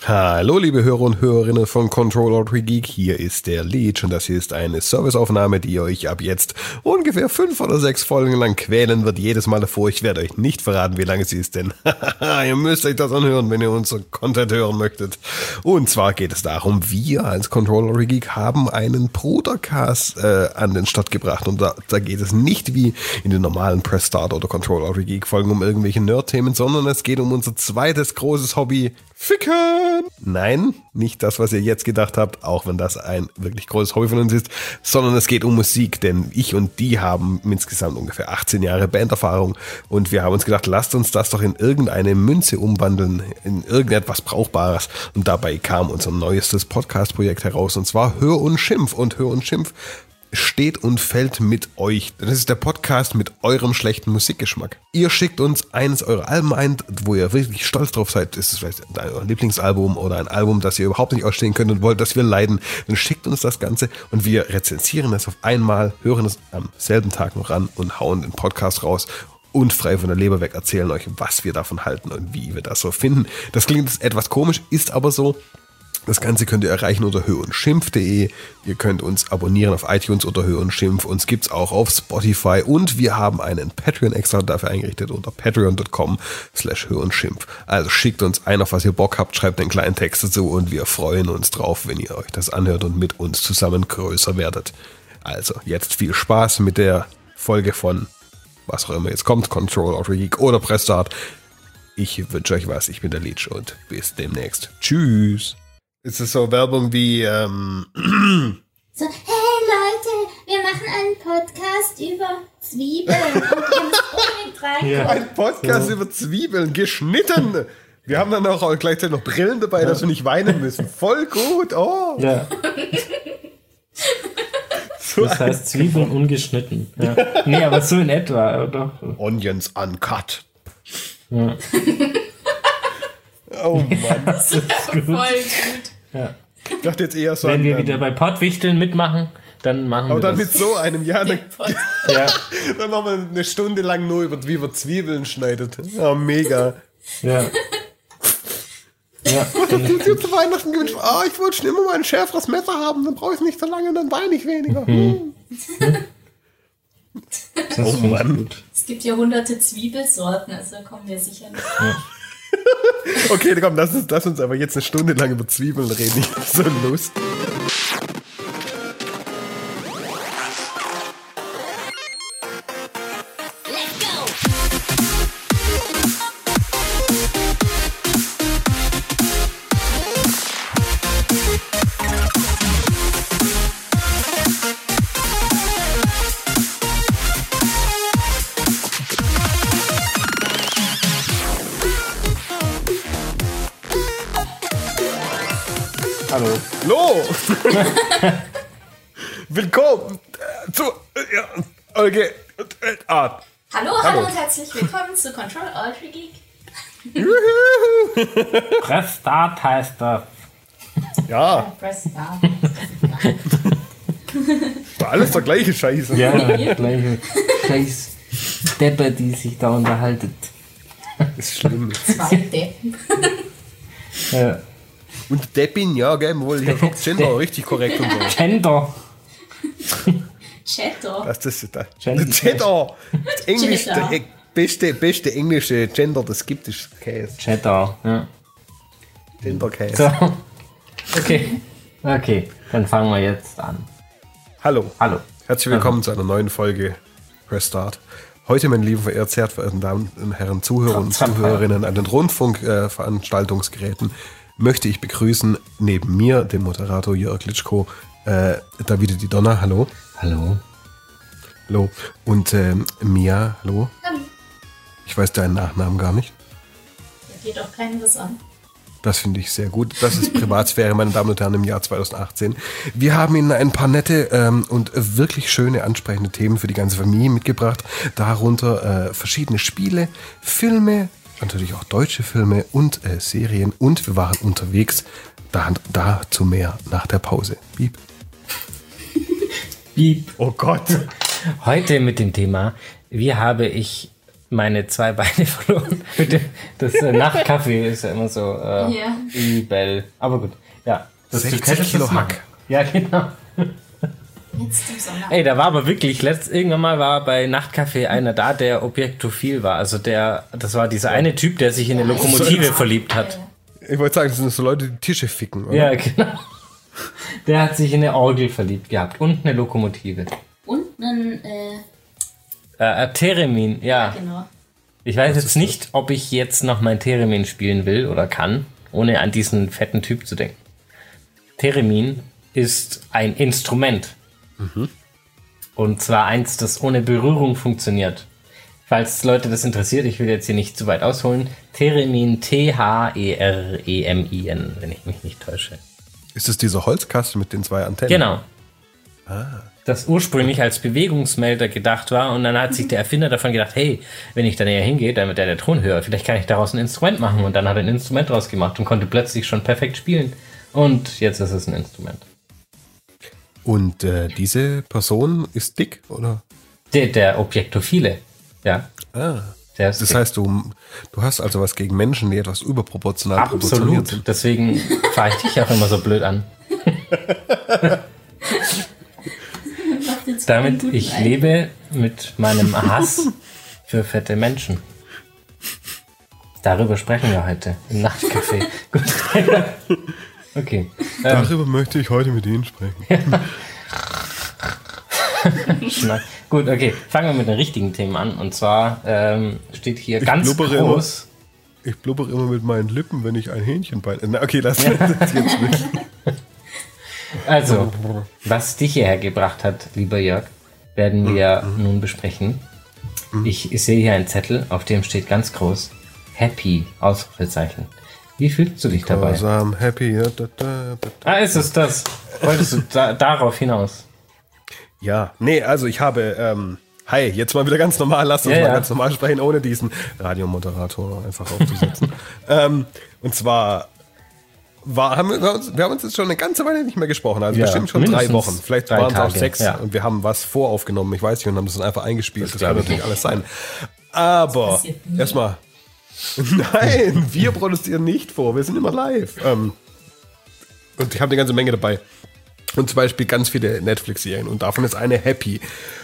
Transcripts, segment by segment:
Hallo liebe Hörer und Hörerinnen von Control Alt Geek, hier ist der Leech und das hier ist eine Serviceaufnahme, die euch ab jetzt ungefähr 5 oder 6 Folgen lang quälen wird, jedes Mal davor. Ich werde euch nicht verraten, wie lange sie ist, denn ihr müsst euch das anhören, wenn ihr unseren Content hören möchtet. Und zwar geht es darum, wir als Control Alt Geek haben einen Brudercast an den Start gebracht und da geht es nicht wie in den normalen Press Start oder Control Alt Geek Folgen um irgendwelche Nerd-Themen, sondern es geht um unser zweites großes Hobby, Ficken! Nein, nicht das, was ihr jetzt gedacht habt, auch wenn das ein wirklich großes Hobby von uns ist, sondern es geht um Musik, denn ich und die haben insgesamt ungefähr 18 Jahre Banderfahrung und wir haben uns gedacht, lasst uns das doch in irgendeine Münze umwandeln, in irgendetwas Brauchbares, und dabei kam unser neuestes Podcast-Projekt heraus, und zwar Hör und Schimpf, und Hör und Schimpf steht und fällt mit euch. Das ist der Podcast mit eurem schlechten Musikgeschmack. Ihr schickt uns eines eurer Alben ein, wo ihr wirklich stolz drauf seid. Ist es vielleicht euer Lieblingsalbum oder ein Album, das ihr überhaupt nicht ausstehen könnt und wollt, dass wir leiden. Dann schickt uns das Ganze und wir rezensieren es auf einmal, hören es am selben Tag noch an und hauen den Podcast raus und frei von der Leber weg erzählen euch, was wir davon halten und wie wir das so finden. Das klingt jetzt etwas komisch, ist aber so. Das Ganze könnt ihr erreichen unter hörondschimpf.de. Ihr könnt uns abonnieren auf iTunes unter Hör und Schimpf. Uns gibt's auch auf Spotify und wir haben einen Patreon extra dafür eingerichtet unter patreon.com/hörondschimpf. Also schickt uns ein, auf was ihr Bock habt, schreibt einen kleinen Text dazu und wir freuen uns drauf, wenn ihr euch das anhört und mit uns zusammen größer werdet. Also jetzt viel Spaß mit der Folge von was auch immer jetzt kommt, Control Alt Geek oder Press Start. Ich wünsche euch was, ich bin der Leech und bis demnächst. Tschüss. Ist es so Werbung wie, So, hey Leute, wir machen einen Podcast über Zwiebeln und ihr müsst unbedingt reingucken. Ja. Ein Podcast über Zwiebeln, geschnitten. Wir haben dann auch gleichzeitig noch Brillen dabei, dass wir nicht weinen müssen. Voll gut, oh. Ja. So das heißt Zwiebeln ungeschnitten. Ja. Nee, aber so in etwa. Doch. Onions uncut. Ja. Oh Mann. Das ist voll gut. Ja. Ich dachte jetzt eher so. Wenn wir wieder bei Pottwichteln mitmachen, dann machen wir aber dann das. mit so einem, ja, dann, Ja. dann machen wir eine Stunde lang nur über, wie man Zwiebeln schneidet. Ja, mega. Ja. Ja. Ich habe dir zu Weihnachten gewünscht, ich wollte schon immer mal ein schärferes Messer haben, dann brauche ich es nicht so lange, dann weine ich weniger. Das finde ich gut. Es gibt ja hunderte Zwiebelsorten, also da kommen wir sicher nicht. Okay, komm, lass uns aber jetzt eine Stunde lang über Zwiebeln reden. Ich hab so Lust. Hallo. Hallo! Willkommen zu okay. Hallo und herzlich willkommen zu Control Alt Geek. Press Start heißt das. Ja, Press Start. war alles der gleiche Scheiße. Ja, gleiche Scheiß Deppe, die sich da unterhalten. Ist schlimm. Zwei Deppen. Ja. Und Deppin, ja, gell, wohl hier Gender richtig korrekt und so. Gender. Cheddar. Das ist das. Gender. Cheddar. Das Englisch, Cheddar. der beste englische Gender, das gibt es Käse. Cheddar. Ja. Genderkäse. So. Okay, dann fangen wir jetzt an. Hallo. Hallo. Herzlich willkommen zu einer neuen Folge Press Start. Heute, meine lieben sehr verehrten Damen und Herren Zuhörer und Zuhörerinnen an den Rundfunkveranstaltungsgeräten, möchte ich begrüßen neben mir den Moderator Jörg Litschko, Davide Di Donna, hallo. Hallo. Hallo. Und Mia, hallo. Hallo. Ich weiß deinen Nachnamen gar nicht. Da geht auch keinem was an. Das finde ich sehr gut. Das ist Privatsphäre, meine Damen und Herren, im Jahr 2018. Wir haben Ihnen ein paar nette und wirklich schöne, ansprechende Themen für die ganze Familie mitgebracht. Darunter verschiedene Spiele, Filme, natürlich auch deutsche Filme und Serien. Und wir waren unterwegs. Dazu mehr nach der Pause. Piep. Piep. Oh Gott. Heute mit dem Thema, wie habe ich meine 2 Beine verloren. Das Nachtcafé ist ja immer so übel. Aber gut, ja. 60 Kilo Hack. Ja, genau. Jetzt im Sommer. Ey, da war aber wirklich, irgendwann mal war bei Nachtcafé einer da, der objektophil war. Also das war dieser eine Typ, der sich in eine Lokomotive verliebt hat. Ich wollte sagen, das sind so Leute, die Tische ficken, oder? Ja, genau. Der hat sich in eine Orgel verliebt gehabt und eine Lokomotive. Und einen, Theremin, ja. genau. Ich weiß jetzt nicht, ob ich jetzt noch mein Theremin spielen will oder kann, ohne an diesen fetten Typ zu denken. Theremin ist ein Instrument. Und zwar eins, das ohne Berührung funktioniert. Falls Leute das interessiert, ich will jetzt hier nicht zu weit ausholen. Theremin, Theremin, wenn ich mich nicht täusche. Ist es dieser Holzkasten mit den 2 Antennen? Genau. Das ursprünglich als Bewegungsmelder gedacht war und dann hat sich der Erfinder davon gedacht, hey, wenn ich da näher hingehe, dann wird der Ton höher, vielleicht kann ich daraus ein Instrument machen und dann hat er ein Instrument draus gemacht und konnte plötzlich schon perfekt spielen und jetzt ist es ein Instrument. Und diese Person ist dick, oder? Der Objektophile, ja. Der ist Das dick. heißt, du hast also was gegen Menschen, die etwas überproportional proportioniert Absolut, sind. deswegen fahre ich dich auch immer so blöd an. Macht jetzt einen Damit guten ich Eindruck. lebe mit meinem Hass für fette Menschen. Darüber sprechen wir heute im Nachtcafé. Gut. Okay. Darüber möchte ich heute mit Ihnen sprechen. Gut, okay. Fangen wir mit den richtigen Themen an. Und zwar steht hier ganz blubbere groß. Ich blubbere immer mit meinen Lippen, wenn ich ein Hähnchenbein... Na, okay, lass uns jetzt nicht. Also, was dich hierher gebracht hat, lieber Jörg, werden wir nun besprechen. Ich sehe hier einen Zettel, auf dem steht ganz groß Happy, Ausrufezeichen. Wie fühlst du dich dabei? Cause I'm happy. Ist es das? Wolltest du darauf hinaus? Ja, nee, also ich habe... hi, jetzt mal wieder ganz normal. Lass uns mal ganz normal sprechen, ohne diesen Radiomoderator einfach aufzusetzen. Und zwar... wir haben uns jetzt schon eine ganze Weile nicht mehr gesprochen, also bestimmt schon 3 Wochen. Vielleicht waren es auch 6 und wir haben was voraufgenommen, ich weiß nicht, und haben das dann einfach eingespielt. Das kann natürlich alles sein. Aber erstmal, nein, wir produzieren nicht vor, wir sind immer live. Und ich habe eine ganze Menge dabei. Und zum Beispiel ganz viele Netflix-Serien und davon ist eine Happy.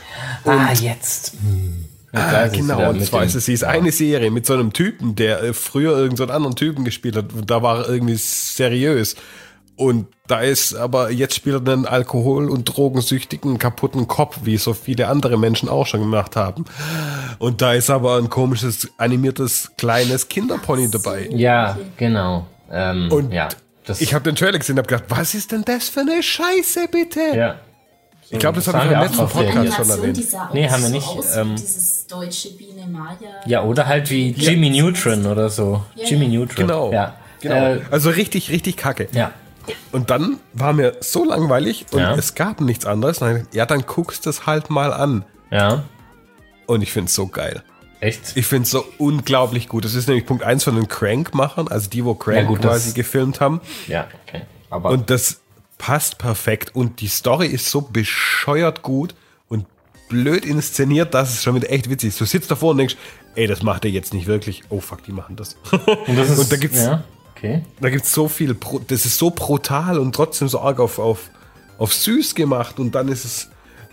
Jetzt. Genau, und zwar ist es eine Serie mit so einem Typen, der früher irgendeinen anderen Typen gespielt hat. Da war er irgendwie seriös. Und da ist aber, jetzt spielt er einen alkohol- und drogensüchtigen, kaputten Kopf, wie so viele andere Menschen auch schon gemacht haben. Und da ist aber ein komisches, animiertes, kleines Kinderpony dabei. Ja, genau. Und ich habe den Trailer gesehen und habe gedacht, was ist denn das für eine Scheiße, bitte? Ja. Ich glaube, das habe ich im letzten Podcast schon erwähnt. Nee, haben wir nicht. Dieses deutsche Biene Maya. Ja, oder halt wie Jimmy Neutron oder so. Jimmy Neutron. Genau. Ja. Genau. Also richtig, richtig kacke. Ja. Und dann war mir so langweilig und es gab nichts anderes. Ja, dann guckst du es halt mal an. Ja. Und ich finde es so geil. Echt? Ich finde es so unglaublich gut. Das ist nämlich Punkt 1 von den Crank-Machern, also die, wo Crank quasi gefilmt haben. Ja, okay. Aber und das passt perfekt. Und die Story ist so bescheuert gut und blöd inszeniert, dass es schon wieder echt witzig ist. Du sitzt davor und denkst, ey, das macht er jetzt nicht wirklich. Oh fuck, die machen das. Und da gibt's... Ja. Okay. Da gibt es so viel, das ist so brutal und trotzdem so arg auf süß gemacht und dann ist es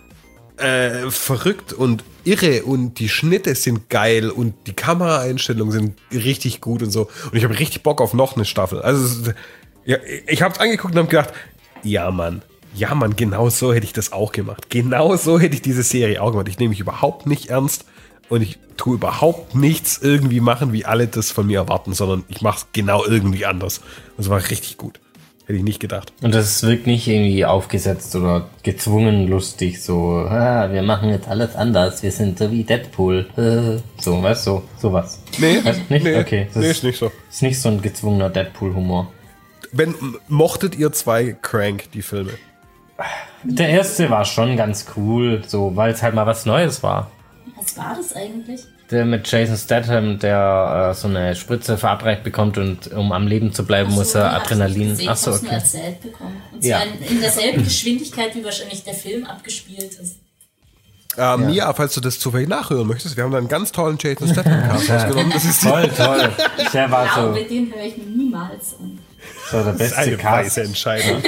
verrückt und irre und die Schnitte sind geil und die Kameraeinstellungen sind richtig gut und so. Und ich habe richtig Bock auf noch eine Staffel. Also ja, ich habe es angeguckt und habe gedacht, ja Mann, genau so hätte ich das auch gemacht. Genau so hätte ich diese Serie auch gemacht. Ich nehme mich überhaupt nicht ernst. Und ich tue überhaupt nichts irgendwie machen, wie alle das von mir erwarten, sondern ich mache es genau irgendwie anders. Das war richtig gut. Hätte ich nicht gedacht. Und das wirkt nicht irgendwie aufgesetzt oder gezwungen lustig, so, wir machen jetzt alles anders, wir sind so wie Deadpool. So, weißt du, sowas. Nee, weißt, nicht? Nee, okay, das ist nicht so. Ist nicht so ein gezwungener Deadpool-Humor. Mochtet ihr 2 Crank, die Filme? Der erste war schon ganz cool, so, weil es halt mal was Neues war. Was war das eigentlich? Der mit Jason Statham, der so eine Spritze verabreicht bekommt und um am Leben zu bleiben, muss er Adrenalin. Achso, okay. Nur erzählt bekommen. Und ja. zwar in derselben Geschwindigkeit, wie wahrscheinlich der Film abgespielt ist. Mia, falls du das zufällig nachhören möchtest, wir haben da einen ganz tollen Jason Statham-Cast rausgenommen. Das ist Toll. Der war so, Den höre ich mir niemals an. so der beste eine Cast. weise Entscheidung.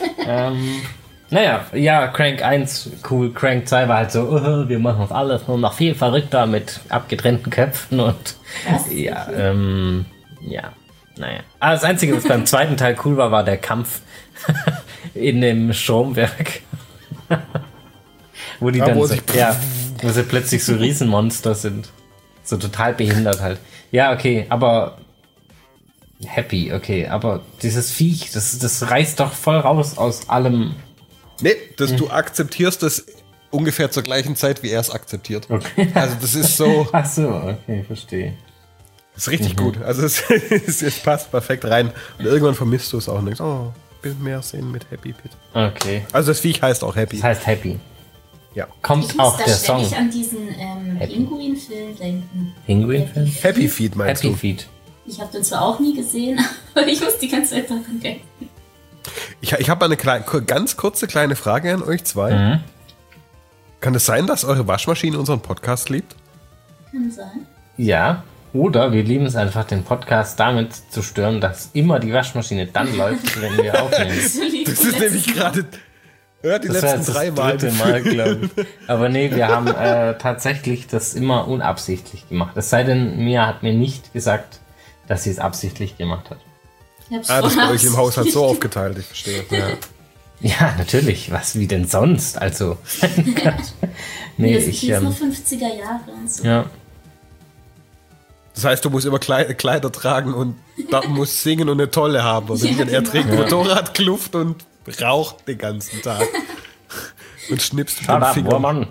Naja, ja, Crank 1 cool, Crank 2 war halt so, wir machen das alles nur noch viel verrückter mit abgetrennten Köpfen und Was? ja, naja. Aber das Einzige, was beim zweiten Teil cool war, war der Kampf in dem Stromwerk. Wo die dann wo so, wo sie plötzlich so Riesenmonster sind. So total behindert halt. Ja, okay, aber happy, okay, aber dieses Viech, das reißt doch voll raus aus allem. Nee, du akzeptierst es ungefähr zur gleichen Zeit, wie er es akzeptiert. Okay. Also das ist so, Ach so, okay, verstehe. das ist richtig gut. Also es passt perfekt rein. Und irgendwann vermisst du es auch und denkst, oh, will mehr sehen mit Happy Pit. Okay, Also das Viech heißt auch Happy. das heißt happy. Ja. Kommt Ich muss auch da der Song. ständig an diesen Pinguin-Film denken. Pinguin-Film? Happy Feet meinst Happy du? Feet. Ich habe den zwar auch nie gesehen, aber ich muss die ganze Zeit daran denken. Ich habe eine ganz kurze kleine Frage an euch zwei. Mhm. Kann es sein, dass eure Waschmaschine unseren Podcast liebt? Kann sein. Ja, oder wir lieben es einfach, den Podcast damit zu stören, dass immer die Waschmaschine dann läuft, wenn wir aufnehmen. Das ist nämlich gerade die Das war letzten jetzt 3 Mal. das dritte Mal, glaube ich. Aber nee, wir haben tatsächlich das immer unabsichtlich gemacht. Es sei denn, Mia hat mir nicht gesagt, dass sie es absichtlich gemacht hat. Ich hab's Das ist bei euch im vorher Haushalt so aufgeteilt, ich verstehe. Ja. Ja, natürlich. Was, wie denn sonst? Also, nee, Das ich, ist noch 50er Jahre und so. ja. Das heißt, du musst immer Kleider tragen und da musst singen und eine Tolle haben. Oder wie, er trägt Motorradkluft und raucht den ganzen Tag. Und schnippst mit den Fingern. Mann.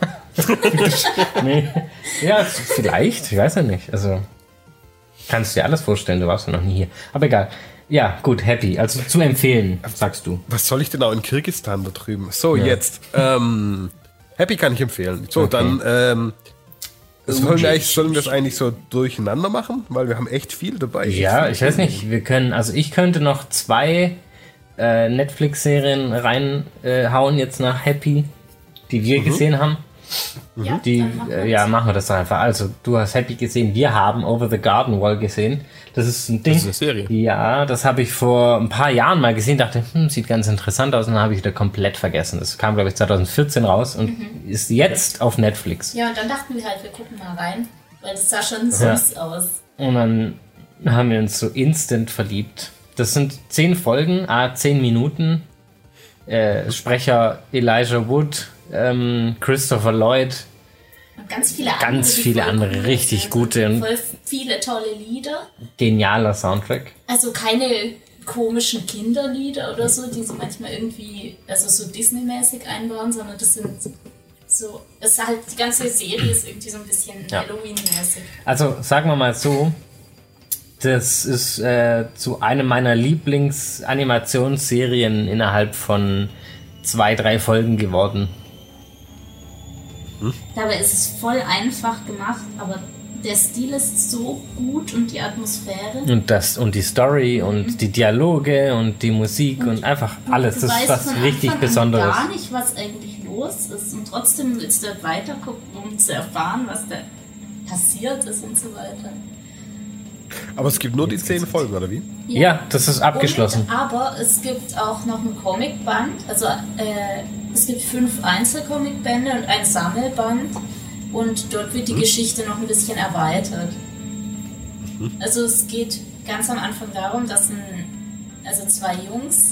Nee. Ja, vielleicht, ich weiß ja nicht. Also, kannst dir alles vorstellen, du warst ja noch nie hier. Aber egal. Ja, gut, happy. Also zu empfehlen, sagst du. Was soll ich denn auch in Kirgisistan da drüben? So, jetzt. Happy kann ich empfehlen. So, Okay. dann sollen wir das eigentlich so durcheinander machen? Weil wir haben echt viel dabei. Ja, ich weiß nicht. Ich könnte noch 2 Netflix-Serien reinhauen jetzt nach Happy, die wir gesehen haben. Ja, Die, dann machen wir ja, das. machen wir das doch einfach. Also, du hast Happy gesehen, wir haben Over the Garden Wall gesehen. Das ist ein Ding. Das ist eine Serie. Ja, das habe ich vor ein paar Jahren mal gesehen, dachte, sieht ganz interessant aus und dann habe ich wieder komplett vergessen. Das kam, glaube ich, 2014 raus und ist jetzt auf Netflix. Ja, und dann dachten wir halt, wir gucken mal rein, weil das sah schon süß aus. Und dann haben wir uns so instant verliebt. Das sind 10 Folgen, 10 Minuten. Sprecher Elijah Wood, Christopher Lloyd, Und ganz viele andere. Ganz die viele voll andere cool richtig sind. gute und- Voll viele tolle Lieder. genialer Soundtrack. Also keine komischen Kinderlieder oder so, die sie manchmal irgendwie, also so Disney-mäßig einbauen, sondern das sind so, das ist halt, die ganze Serie ist irgendwie so ein bisschen Ja. Halloween-mäßig. Also sagen wir mal so, das ist zu einem meiner Lieblingsanimationsserien innerhalb von 2-3 Folgen geworden. Dabei ist es voll einfach gemacht, aber der Stil ist so gut und die Atmosphäre. Und die Story und die Dialoge und die Musik und einfach alles. Du Das ist weißt was von richtig Anfang an Besonderes. gar nicht, was eigentlich los ist und trotzdem willst du weiter gucken, um zu erfahren, was da passiert ist und so weiter. Aber es gibt nur die 10 Folgen, oder wie? Ja, das ist abgeschlossen. Aber es gibt auch noch ein Comicband, also es gibt 5 Einzelcomicbände und ein Sammelband und dort wird die Geschichte noch ein bisschen erweitert. Also es geht ganz am Anfang darum, dass 2 Jungs,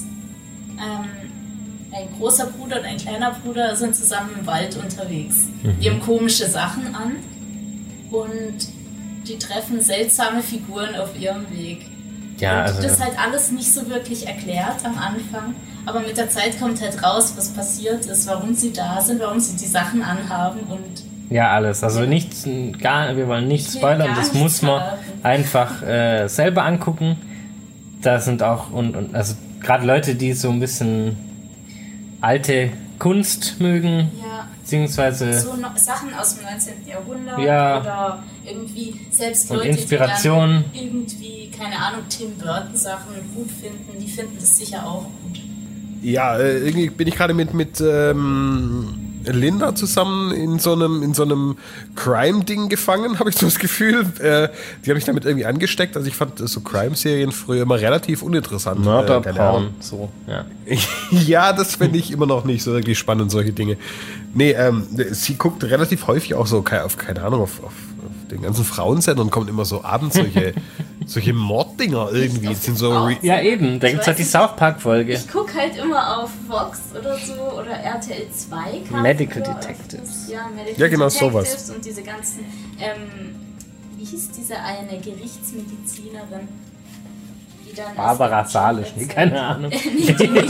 ein großer Bruder und ein kleiner Bruder sind zusammen im Wald unterwegs. Die haben komische Sachen an und die treffen seltsame Figuren auf ihrem Weg. Ja, Und also das ist halt alles nicht so wirklich erklärt am Anfang, aber mit der Zeit kommt halt raus, was passiert ist, warum sie da sind, warum sie die Sachen anhaben und ja, alles. Also wir wollen nicht Ich will spoilern, gar das nichts muss man verraten. einfach selber angucken. Da sind auch, und also gerade Leute, die so ein bisschen alte Kunst mögen, ja, beziehungsweise so Sachen aus dem 19. Jahrhundert Ja. oder irgendwie selbst Und Leute, Inspiration. die dann irgendwie, keine Ahnung, Tim Burton Sachen gut finden, die finden das sicher auch gut. Ja, irgendwie bin ich gerade mit Linda zusammen in so einem Crime-Ding gefangen, habe ich so das Gefühl. Die habe ich damit irgendwie angesteckt. Also ich fand so Crime-Serien früher immer relativ uninteressant. Mörderporn, so, ja. Ja, das finde ich immer noch nicht so wirklich spannend, solche Dinge. Nee, sie guckt relativ häufig auch so, keine Ahnung, auf den ganzen Frauensendern kommen immer so abends solche Morddinger irgendwie. Das sind so ja, eben, da gibt es halt die South Park-Folge. Ich gucke halt immer auf Vox oder so oder RTL 2. Medical Detectives. Ja, Medical ja, genau, Detectives sowas. und diese ganzen, wie hieß diese eine Gerichtsmedizinerin? Die dann Barbara Salisch, nee, keine Ahnung. Nee, die nicht.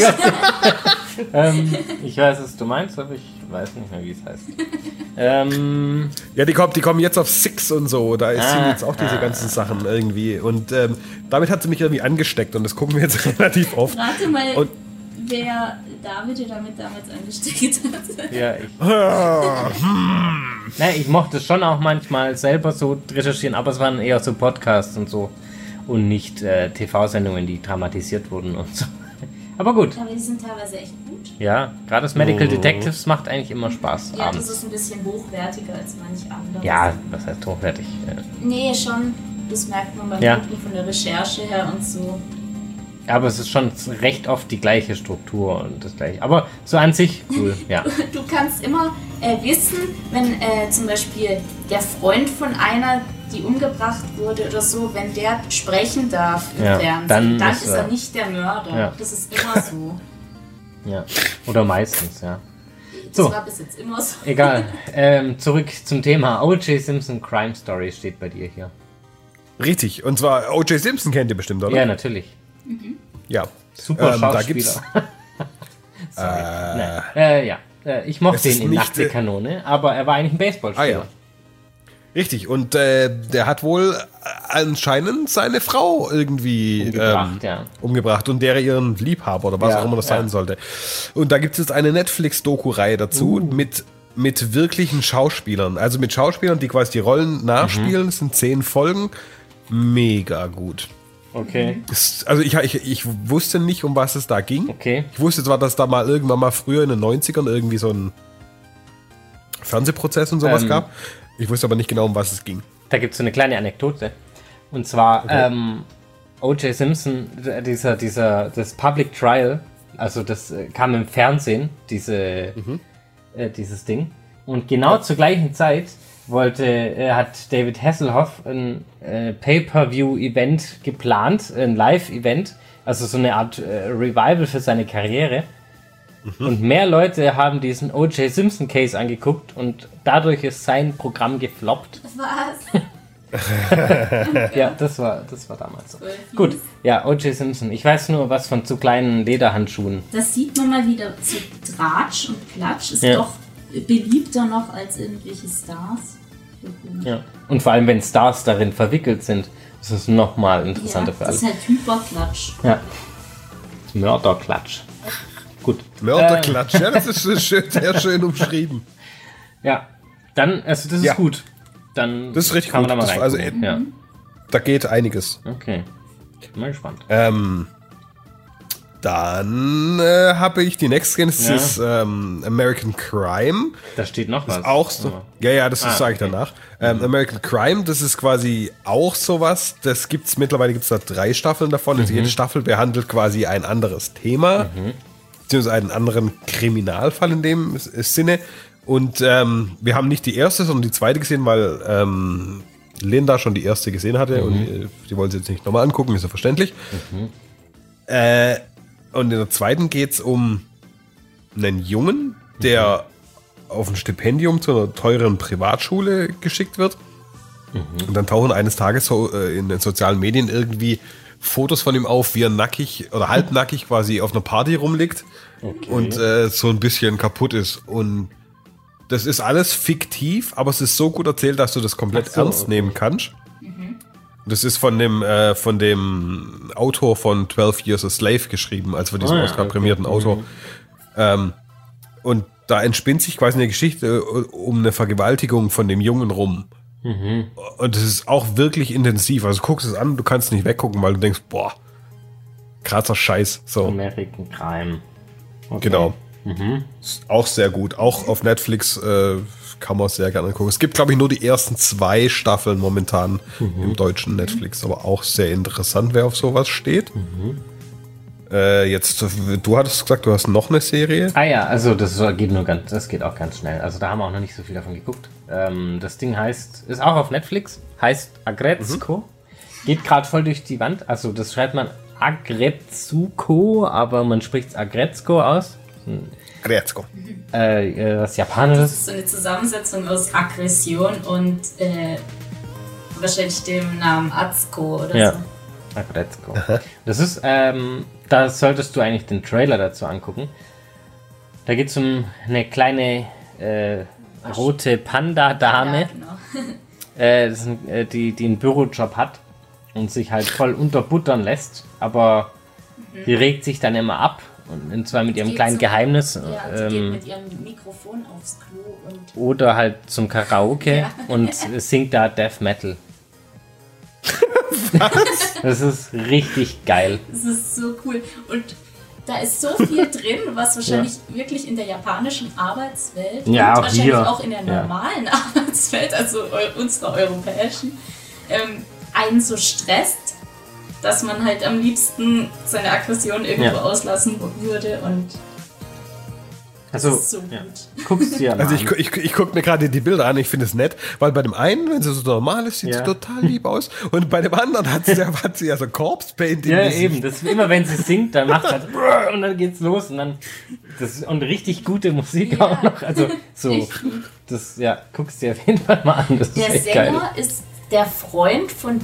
Ich weiß, was du meinst, aber ich weiß nicht mehr, wie es heißt. Ja, die kommen jetzt auf Six und so. Da sind jetzt auch diese ganzen Sachen irgendwie. Und damit hat sie mich irgendwie angesteckt und das gucken wir jetzt relativ oft. Rate mal, und, wer David damit damals angesteckt hat. Ja, ich mochte es schon auch manchmal selber so recherchieren, aber es waren eher so Podcasts und so und nicht TV-Sendungen, die dramatisiert wurden und so. Aber gut. Aber die sind teilweise echt gut. Ja, gerade das Medical Detectives macht eigentlich immer Spaß. Ja, abends. das ist ein bisschen hochwertiger als manch anderes. Ja, was heißt hochwertig? Nee, schon. Das merkt man beim Gucken von der Recherche her und so. Aber es ist schon recht oft die gleiche Struktur und das gleiche. Aber so an sich cool, ja. Du kannst immer wissen, wenn zum Beispiel der Freund von einer, die umgebracht wurde oder so, wenn der sprechen darf im Fernsehen, dann ist er nicht der Mörder. Ja. Das ist immer so. Ja, oder meistens, ja. Das war bis jetzt immer so. Egal. Zurück zum Thema. O.J. Simpson Crime Story steht bei dir hier. Richtig. Und zwar O.J. Simpson kennt ihr bestimmt, oder? Ja, natürlich. Ja. Super Schauspieler. Sorry. Ich mochte ihn in Nackte Kanone, aber er war eigentlich ein Baseballspieler. Ja. Richtig, und der hat wohl anscheinend seine Frau irgendwie umgebracht und der ihren Liebhaber oder was auch immer das sein sollte. Und da gibt es jetzt eine Netflix-Doku-Reihe dazu mit wirklichen Schauspielern. Also mit Schauspielern, die quasi die Rollen nachspielen. Es sind 10 Folgen. Mega gut. Okay. Also ich wusste nicht, um was es da ging. Okay. Ich wusste zwar, dass da mal irgendwann mal früher in den 90ern irgendwie so ein Fernsehprozess und sowas gab. Ich wusste aber nicht genau, um was es ging. Da gibt es so eine kleine Anekdote. Und zwar O.J. Simpson, das Public Trial, also das kam im Fernsehen, dieses Ding. Und genau zur gleichen Zeit hat David Hasselhoff ein Pay-Per-View-Event geplant, ein Live-Event, also so eine Art Revival für seine Karriere. Und mehr Leute haben diesen O.J. Simpson Case angeguckt und dadurch ist sein Programm gefloppt. Was? Ja, das war damals so. Gut, ja, O.J. Simpson. Ich weiß nur was von zu kleinen Lederhandschuhen. Das sieht man mal wieder. So Tratsch und Klatsch ist doch beliebter noch als irgendwelche Stars. Ja. Und vor allem, wenn Stars darin verwickelt sind, ist es nochmal interessanter für alle. Das ist halt Hyperklatsch. Ja. Mörderklatsch. Gut. Mörderklatsch, ja, das ist sehr schön umschrieben. Ja, dann, also das ist gut. Dann das ist richtig kann gut. Man da mal also, da geht einiges. Okay. Ich bin mal gespannt. Dann habe ich die nächste, das ist American Crime. Da steht noch was. Ist auch so. Ja, das sage ich danach. American Crime, das ist quasi auch sowas. Mittlerweile gibt es da 3 Staffeln davon. Also jede Staffel behandelt quasi ein anderes Thema. Beziehungsweise einen anderen Kriminalfall in dem Sinne. Und wir haben nicht die erste, sondern die zweite gesehen, weil Linda schon die erste gesehen hatte und die wollte sie jetzt nicht nochmal angucken, ist ja verständlich. Und in der zweiten geht es um einen Jungen, der auf ein Stipendium zu einer teuren Privatschule geschickt wird. Und dann tauchen eines Tages so in den sozialen Medien irgendwie Fotos von ihm auf, wie er nackig oder halbnackig quasi auf einer Party rumliegt und so ein bisschen kaputt ist. Und das ist alles fiktiv, aber es ist so gut erzählt, dass du das komplett ernst nehmen kannst. Das ist von dem Autor von 12 Years a Slave geschrieben, als für diesen Oscar-prämierten Autor. Und da entspinnt sich quasi eine Geschichte um eine Vergewaltigung von dem Jungen rum. Und das ist auch wirklich intensiv. Also du guckst es an, du kannst nicht weggucken, weil du denkst, boah, krasser Scheiß. So. American Crime. Okay. Genau. Ist auch sehr gut. Auch auf Netflix kann man es sehr gerne gucken. Es gibt, glaube ich, nur die ersten 2 Staffeln momentan im deutschen Netflix, aber auch sehr interessant, wer auf sowas steht. Jetzt, du hattest gesagt, du hast noch eine Serie. Ah ja, also das geht auch ganz schnell. Also da haben wir auch noch nicht so viel davon geguckt. Das Ding ist auch auf Netflix, heißt Agretzko. Geht gerade voll durch die Wand. Also das schreibt man Agretsuko, aber man spricht es Agretzko aus. Agretzko. Was Japanisches. Das ist so eine Zusammensetzung aus Aggression und wahrscheinlich dem Namen Atsuko oder so. Agretzko. Das ist, da solltest du eigentlich den Trailer dazu angucken. Da geht es um eine kleine rote Panda-Dame, Ja, genau. die einen Bürojob hat und sich halt voll unterbuttern lässt, aber die regt sich dann immer ab. Und zwar mit ihrem kleinen Geheimnis. Ja, die geht mit ihrem Mikrofon aufs Klo und. Oder halt zum Karaoke und singt da Death Metal. Was? Das ist richtig geil. Das ist so cool. Und da ist so viel drin, was wahrscheinlich wirklich in der japanischen Arbeitswelt und auch wahrscheinlich hier. auch in der normalen Arbeitswelt, also unserer europäischen, einen so stresst, dass man halt am liebsten seine Aggression irgendwo auslassen würde und das ist so gut. Guckst dir mal Also an. ich gucke mir gerade die Bilder an, ich finde es nett, weil bei dem einen, wenn sie so normal ist, sieht sie total lieb aus und bei dem anderen hat sie ja so Corpse Paint im Ja, Gesicht. eben. Das ist immer, wenn sie singt, dann macht sie und dann geht's los und dann und richtig gute Musik auch noch. Also so, das guckst dir auf jeden Fall mal an. Das ist der echt Sänger geil. ist der Freund von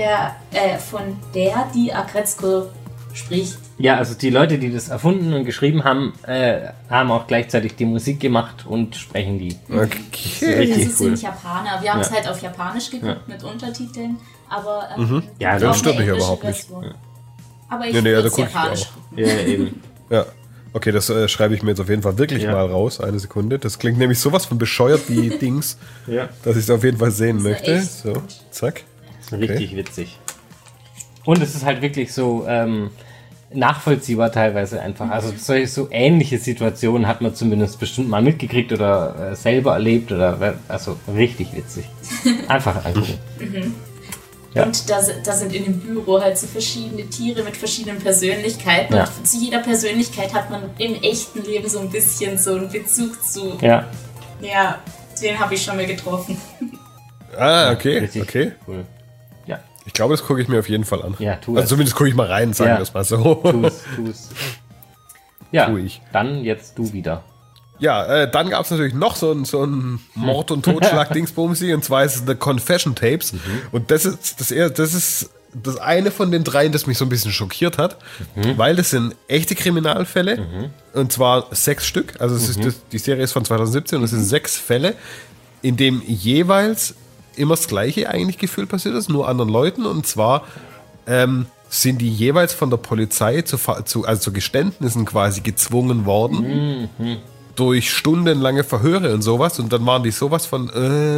die Agretzko spricht. Ja, also die Leute, die das erfunden und geschrieben haben, haben auch gleichzeitig die Musik gemacht und sprechen die. Okay. Richtig Das cool. sind Japaner. Wir haben es halt auf Japanisch geguckt mit Untertiteln, aber Ja, das auch stört eine mich englische überhaupt nicht. Version. Aber ich Nee, würde da es guck ich Japanisch auch. gucken. Ja, eben. Ja. Okay, das schreibe ich mir jetzt auf jeden Fall wirklich mal raus. Eine Sekunde. Das klingt nämlich sowas von bescheuert wie Dings, dass ich es auf jeden Fall sehen ist möchte. echt So, gut. zack. Richtig witzig. Und es ist halt wirklich so nachvollziehbar teilweise einfach. Also solche so ähnliche Situationen hat man zumindest bestimmt mal mitgekriegt oder selber erlebt oder also richtig witzig. Einfach angucken. Ja. Und da sind in dem Büro halt so verschiedene Tiere mit verschiedenen Persönlichkeiten. Ja. Und zu jeder Persönlichkeit hat man im echten Leben so ein bisschen so einen Bezug zu. Ja. Ja, den habe ich schon mal getroffen. Ah, okay. Richtig Okay. cool. Ja, Ich glaube, das gucke ich mir auf jeden Fall an. Ja, tu Also es. zumindest gucke ich mal rein, sagen Ja. wir es mal so. tu's. Ja, Tu ich. dann jetzt du wieder. Ja, dann gab es natürlich noch so ein Mord- und Totschlag-Dingsbumsi, und zwar ist es The Confession Tapes. Und das ist das eine von den dreien, das mich so ein bisschen schockiert hat, weil das sind echte Kriminalfälle, und zwar 6 Stück. Also die Serie ist von 2017 und es sind 6 Fälle, in dem jeweils immer das Gleiche eigentlich gefühlt passiert ist, nur anderen Leuten. Und zwar sind die jeweils von der Polizei zu Geständnissen quasi gezwungen worden. Durch stundenlange Verhöre und sowas, und dann waren die sowas von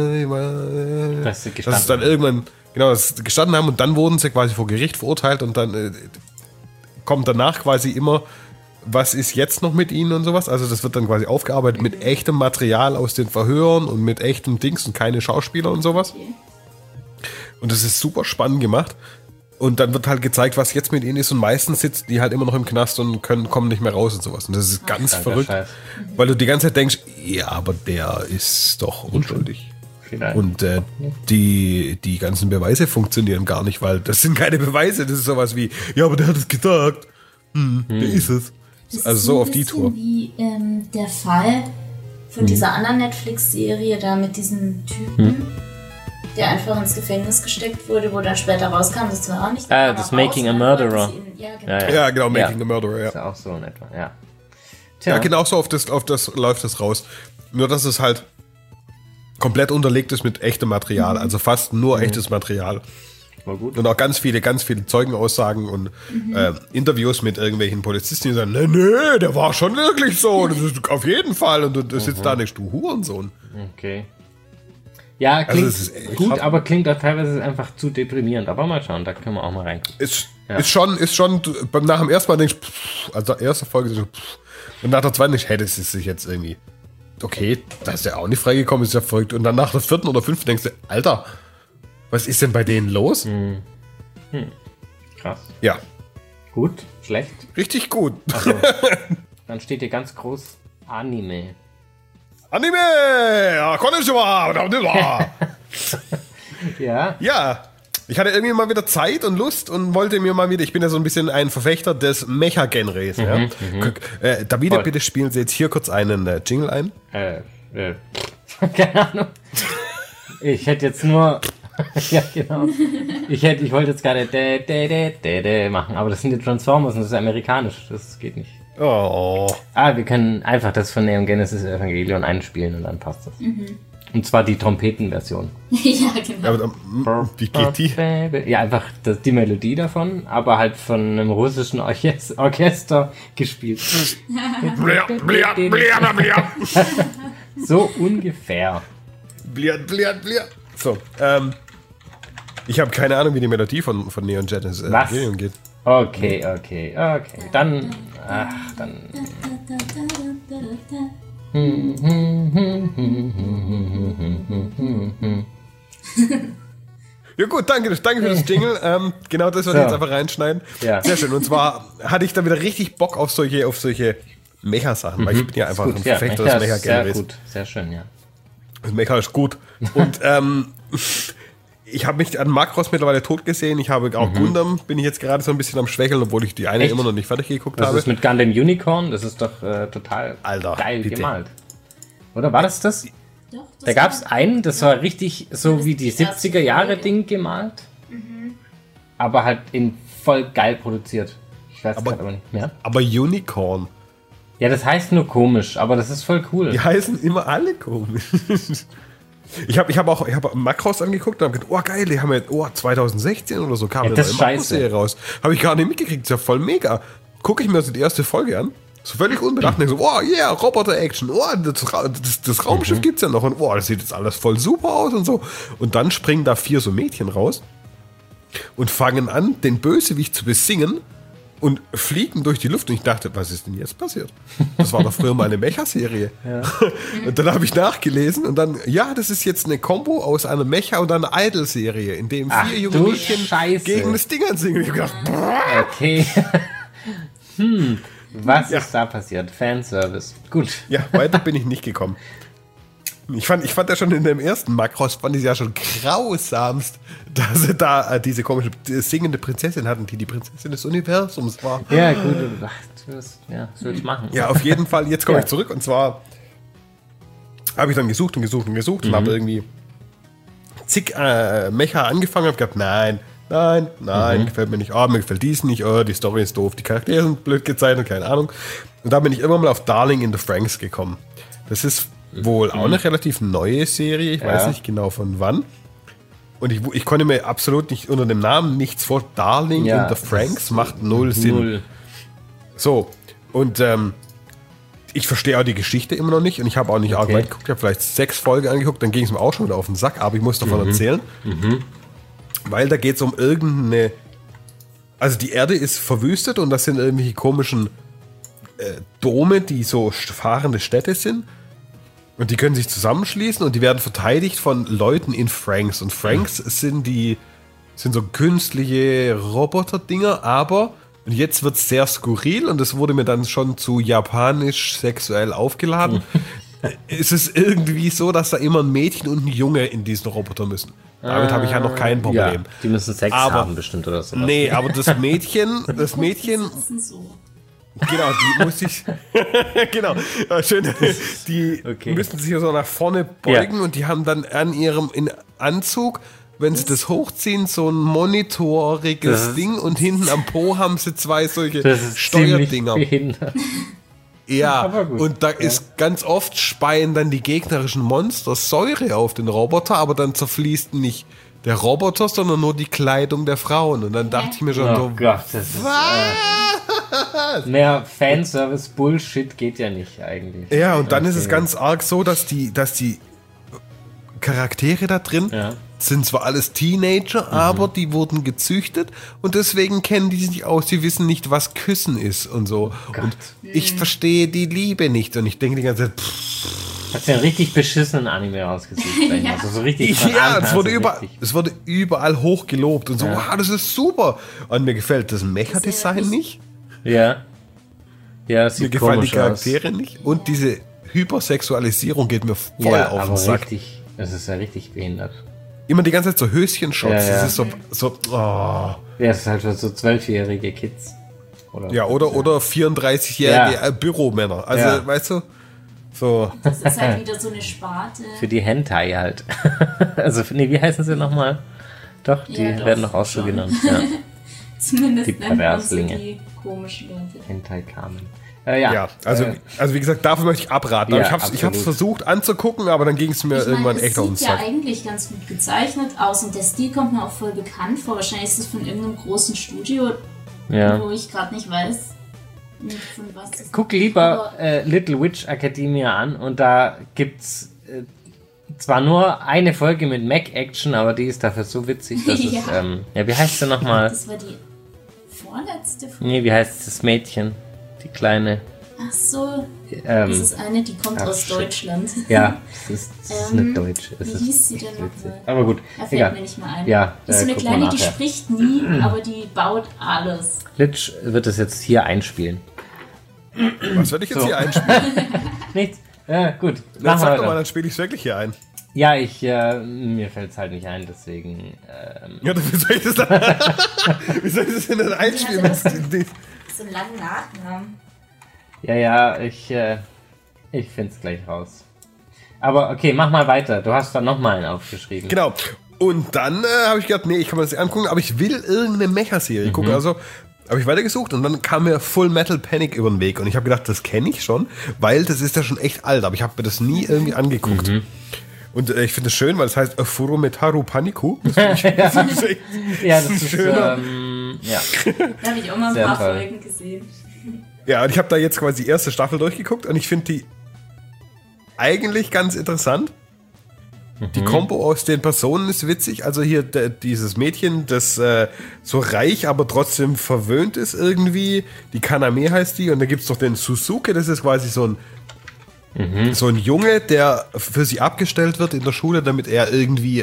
Dass sie dass es dann irgendwann dass sie gestanden haben, und dann wurden sie quasi vor Gericht verurteilt, und dann kommt danach quasi immer, was ist jetzt noch mit ihnen und sowas. Also das wird dann quasi aufgearbeitet mit echtem Material aus den Verhören und mit echtem Dings und keine Schauspieler und sowas. Okay. Und das ist super spannend gemacht. Und dann wird halt gezeigt, was jetzt mit ihnen ist, und meistens sitzen die halt immer noch im Knast und kommen nicht mehr raus und sowas. Und das ist ganz kranker verrückt, Scheiß. weil du die ganze Zeit denkst, ja, aber der ist doch unschuldig. Vielleicht. Und die ganzen Beweise funktionieren gar nicht, weil das sind keine Beweise. Das ist sowas wie, ja, aber der hat es gesagt. Der ist es. Das Also ist so ein auf die bisschen Tour. wie der Fall von dieser anderen Netflix-Serie da mit diesem Typen, der einfach ins Gefängnis gesteckt wurde, wo dann später rauskam, das war auch nicht. Das Making a Murderer. Ja, genau. Ja, genau, Making a Murderer, ja. Ist auch so in etwa, ja. Ja, genau so auf das läuft das raus. Nur, dass es halt komplett unterlegt ist mit echtem Material. Also fast nur echtes Material. War gut. Und auch ganz viele Zeugenaussagen und Interviews mit irgendwelchen Polizisten, die sagen, nee, der war schon wirklich so. Das ist auf jeden Fall. Und du sitzt da nicht, du Hurensohn. Okay. Ja, klingt Also es ist echt gut, hart. aber klingt auch teilweise einfach zu deprimierend. Aber mal schauen, da können wir auch mal reingucken. Ist schon, nach dem ersten Mal denkst du, also der erste Folge ist und nach der zweiten denkst du, hey, das ist sich jetzt irgendwie, okay, da ist ja auch nicht freigekommen, ist ja verrückt. Und dann nach der vierten oder fünften denkst du, Alter, was ist denn bei denen los? Krass. Ja, Gut, schlecht. richtig gut. Also, dann steht hier ganz groß Anime. Anime! Ja, konnichiwa! Ja. Ja, ich hatte irgendwie mal wieder Zeit und Lust und wollte mir mal wieder, ich bin ja so ein bisschen ein Verfechter des Mecha-Genres. Davide, Voll. bitte spielen Sie jetzt hier kurz einen Jingle ein. Keine Ahnung. Ich hätte jetzt nur. Ja, genau. Ich wollte jetzt gerade machen, aber das sind die Transformers und das ist amerikanisch. Das geht nicht. Oh. Wir können einfach das von Neon Genesis Evangelion einspielen und dann passt das. Und zwar die Trompetenversion. Ja, genau. Ja, aber, wie geht die? Ja, einfach die Melodie davon, aber halt von einem russischen Orchester gespielt. Blia, blia, blia, blia. So ungefähr. Blia, blia, blia. So, ich habe keine Ahnung, wie die Melodie von Neon Genesis Was? Evangelion geht. Okay. Dann. Ja gut, danke für das Jingle. Genau das wollte ich jetzt einfach reinschneiden. Ja. Sehr schön. Und zwar hatte ich da wieder richtig Bock auf solche Mecha-Sachen, weil ich bin ja einfach ein Verfechter des Sehr Mecha-Genres. gut, sehr schön, ja. Mecha ist gut. Und ich habe mich an Macross mittlerweile tot gesehen. Ich habe auch Gundam, bin ich jetzt gerade so ein bisschen am Schwächeln, obwohl ich die eine Echt? immer noch nicht fertig geguckt Das habe. ist mit Gundam Unicorn, das ist doch total Alter, geil bitte. gemalt. Oder war das das? Doch, das Da gab es war- einen, das war richtig so Das wie ist die die erste 70er Jahre Folge. Ding gemalt. Aber halt in voll geil produziert. Ich weiß Aber- gerade aber nicht mehr. Aber Unicorn, Ja, das heißt nur komisch, aber das ist voll cool. die heißen immer alle komisch. Ich hab Macross angeguckt und habe gedacht, oh geil, die haben jetzt, 2016 oder so kam Ja, eine das neue ist scheiße. Macross-Serie raus. Habe ich gar nicht mitgekriegt, ist ja voll mega. Gucke ich mir also die erste Folge an, so völlig unbedacht, und denk so, oh yeah, Roboter-Action, das Raumschiff gibt's ja noch und das sieht jetzt alles voll super aus und so. Und dann springen da 4 so Mädchen raus und fangen an, den Bösewicht zu besingen und fliegen durch die Luft. Und ich dachte, was ist denn jetzt passiert? Das war doch früher mal eine Mecha-Serie. Und dann habe ich nachgelesen und dann, ja, das ist jetzt eine Kombo aus einer Mecha- und einer Idol-Serie, in dem Ach 4 junge du Mädchen Scheiße. gegen das Ding ansingen. Und ich habe gedacht, boah. Okay. Was ist da passiert? Fanservice. Gut. Ja, weiter bin ich nicht gekommen. Ich fand ja schon in dem ersten Macross, fand ich ja schon grausamst, dass sie da diese komische singende Prinzessin hatten, die Prinzessin des Universums war. Ja, gut. Ach, das will ich machen. Ja, auf jeden Fall, jetzt komme Ja. ich zurück und zwar habe ich dann gesucht und habe irgendwie zig Mecha angefangen und habe gedacht, nein, gefällt mir nicht, mir gefällt dies nicht, die Story ist doof, die Charaktere sind blöd gezeichnet, keine Ahnung. Und da bin ich immer mal auf Darling in the Franxx gekommen. Das ist wohl auch eine relativ neue Serie, ich weiß nicht genau von wann. Und ich konnte mir absolut nicht unter dem Namen nichts vor. Darling Ja, in the Franxx macht null Sinn. Null. So, und ich verstehe auch die Geschichte immer noch nicht und ich habe auch nicht arg weit geguckt, ich habe vielleicht 6 Folgen angeguckt, dann ging es mir auch schon wieder auf den Sack, aber ich muss davon erzählen, weil da geht es um irgendeine, also die Erde ist verwüstet und das sind irgendwelche komischen Dome, die so fahrende Städte sind und die können sich zusammenschließen und die werden verteidigt von Leuten in Franxx und Franxx sind so künstliche Roboter-Dinger, aber und jetzt wird es sehr skurril und es wurde mir dann schon zu japanisch sexuell aufgeladen. Es ist irgendwie so, dass da immer ein Mädchen und ein Junge in diesen Roboter müssen. Damit habe ich ja noch kein Problem. Ja, die müssen Sex Aber- haben bestimmt oder sowas. Nee, aber das Mädchen, Das ist so. genau, die muss sich, genau, schön, die Okay. müssen sich so nach vorne beugen und die haben dann an ihrem Anzug, wenn sie das hochziehen, so ein monitoriges Das ist- Ding und hinten am Po haben sie 2 solche Das ist ziemlich Steuerdinger. behindert. Ja, Aber gut. und da ist ganz oft speien dann die gegnerischen Monster Säure auf den Roboter, aber dann zerfließt nicht der Roboter, sondern nur die Kleidung der Frauen. Und dann dachte ich mir schon Oh so, Gott, das ist... mehr Fanservice-Bullshit geht ja nicht eigentlich. ja, und dann ist es Okay. ganz arg so, dass die Charaktere da drin. Ja. Sind zwar alles Teenager, aber die wurden gezüchtet und deswegen kennen die sich nicht aus. Die wissen nicht, was Küssen ist und so. Und ich verstehe die Liebe nicht. Und ich denke die ganze Zeit, Hat ja einen richtig beschissenen Anime rausgesucht. Ja. Also so richtig von ja, Anfang es wurde überall hoch gelobt und so, wow, das ist super. Und mir gefällt das Mecha-Design nicht. Ja. Ja, Mir sieht gefallen die komisch aus. Charaktere nicht. Und diese Hypersexualisierung geht mir voll Ja, auf den aber Sack. richtig, das ist ja richtig behindert. Immer die ganze Zeit so Höschenshots. Ja, ja. Das ist so oh. Ja, das ist halt für so 12-jährige Kids. Oder 34-jährige Büromänner. Also, Ja. weißt du, so. Das ist halt wieder so eine Sparte. Für die Hentai halt. Also, nee, wie heißen sie nochmal? Doch, die Ja, doch, werden noch auch so schon. genannt. Ja. Zumindest Die nennt man sie Perverslinge. die komischen Leute. Hentai-Kamen. Ja, also wie gesagt, davon möchte ich abraten. Ja, Aber ich hab's absolut. versucht anzugucken, aber dann ging es mir irgendwann es echt auf den sieht ja Sack. eigentlich ganz gut gezeichnet aus und der Stil kommt mir auch voll bekannt vor. Wahrscheinlich ist es von irgendeinem großen Studio, Ja. wo ich gerade nicht weiß, von was es Guck lieber Aber- Little Witch Academia an und da gibt's zwar nur eine Folge mit Mac-Action, aber die ist dafür so witzig, dass Ja. wie heißt sie nochmal? Das war die vorletzte Folge. Nee, wie heißt das Mädchen? Die kleine. Ach so, das Ähm, ist eine, die kommt ach, aus shit. Deutschland. ja, das ist nicht deutsch. Es Wie ist hieß sie denn witzig. nochmal? Aber gut, Da fällt egal. mir nicht mehr ein. Ja, das ist so eine gucken wir kleine, die nachher. spricht nie, aber die baut alles. Litsch wird es jetzt hier einspielen. Was werde ich jetzt So. hier einspielen? Nichts? Ja, gut. Dann Machen sag wir doch mal, weiter. dann spiele ich es wirklich hier ein. Ja, mir fällt es halt nicht ein, deswegen. Ja, dann wie soll ich das dann, wie soll ich das denn dann einspielen? Ja, das- Was- So einen langen Nachnamen. Ja, ich finde es gleich raus. Aber okay, mach mal weiter. Du hast da nochmal einen aufgeschrieben. Genau. Und dann habe ich gedacht, nee, ich kann mir das nicht angucken, aber ich will irgendeine Mecha-Serie gucken. Also habe ich weitergesucht und dann kam mir Full Metal Panic über den Weg. Und ich habe gedacht, das kenne ich schon, weil das ist ja schon echt alt, aber ich habe mir das nie irgendwie angeguckt. Und ich finde es schön, weil es heißt Furumeru Paniku. Das finde ich, das ist echt, Ja, das ist schöner. ja. Da habe ich auch mal ein Sehr paar toll. Folgen gesehen. Ja, und ich habe da jetzt quasi die erste Staffel durchgeguckt und ich finde die eigentlich ganz interessant. Die Kombo aus den Personen ist witzig. Also hier dieses Mädchen, das so reich, aber trotzdem verwöhnt ist irgendwie. Die Kaname heißt die. Und da gibt es doch den Suzuki, das ist quasi so ein Junge, der für sie abgestellt wird in der Schule, damit er irgendwie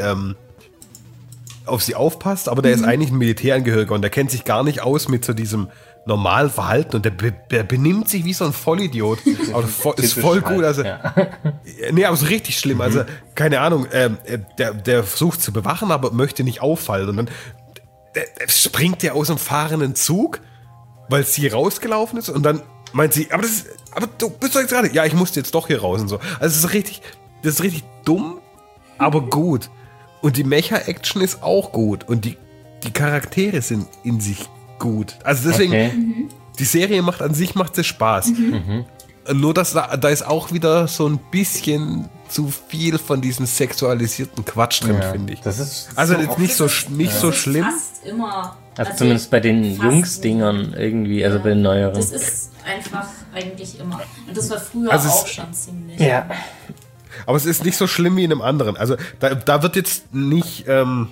auf sie aufpasst. Aber der ist eigentlich ein Militärangehöriger und der kennt sich gar nicht aus mit so diesem normalen Verhalten. Und der benimmt sich wie so ein Vollidiot. Aber das ist voll Typisch gut. halt, Also, ja. nee, aber so richtig schlimm. Also, keine Ahnung, der versucht zu bewachen, aber möchte nicht auffallen. Und dann springt der aus dem fahrenden Zug, weil sie rausgelaufen ist. Und dann meint sie, aber du bist doch jetzt gerade. Ja, ich musste jetzt doch hier raus und so. Also, das ist richtig dumm, aber gut. Und die Mecha-Action ist auch gut. Und die Charaktere sind in sich gut. Also deswegen, Okay. die Serie macht sie Spaß. Nur, dass da ist auch wieder so ein bisschen zu viel von diesem sexualisierten Quatsch drin, Ja, finde ich. das ist Also so jetzt nicht so Das ist schlimm. Fast immer. Also zumindest bei den fast Jungs-Dingern irgendwie, also bei den neueren. Das ist einfach eigentlich immer. Und das war früher Also es- auch schon ziemlich. Ja. Aber es ist nicht so schlimm wie in einem anderen. Also da wird jetzt nicht,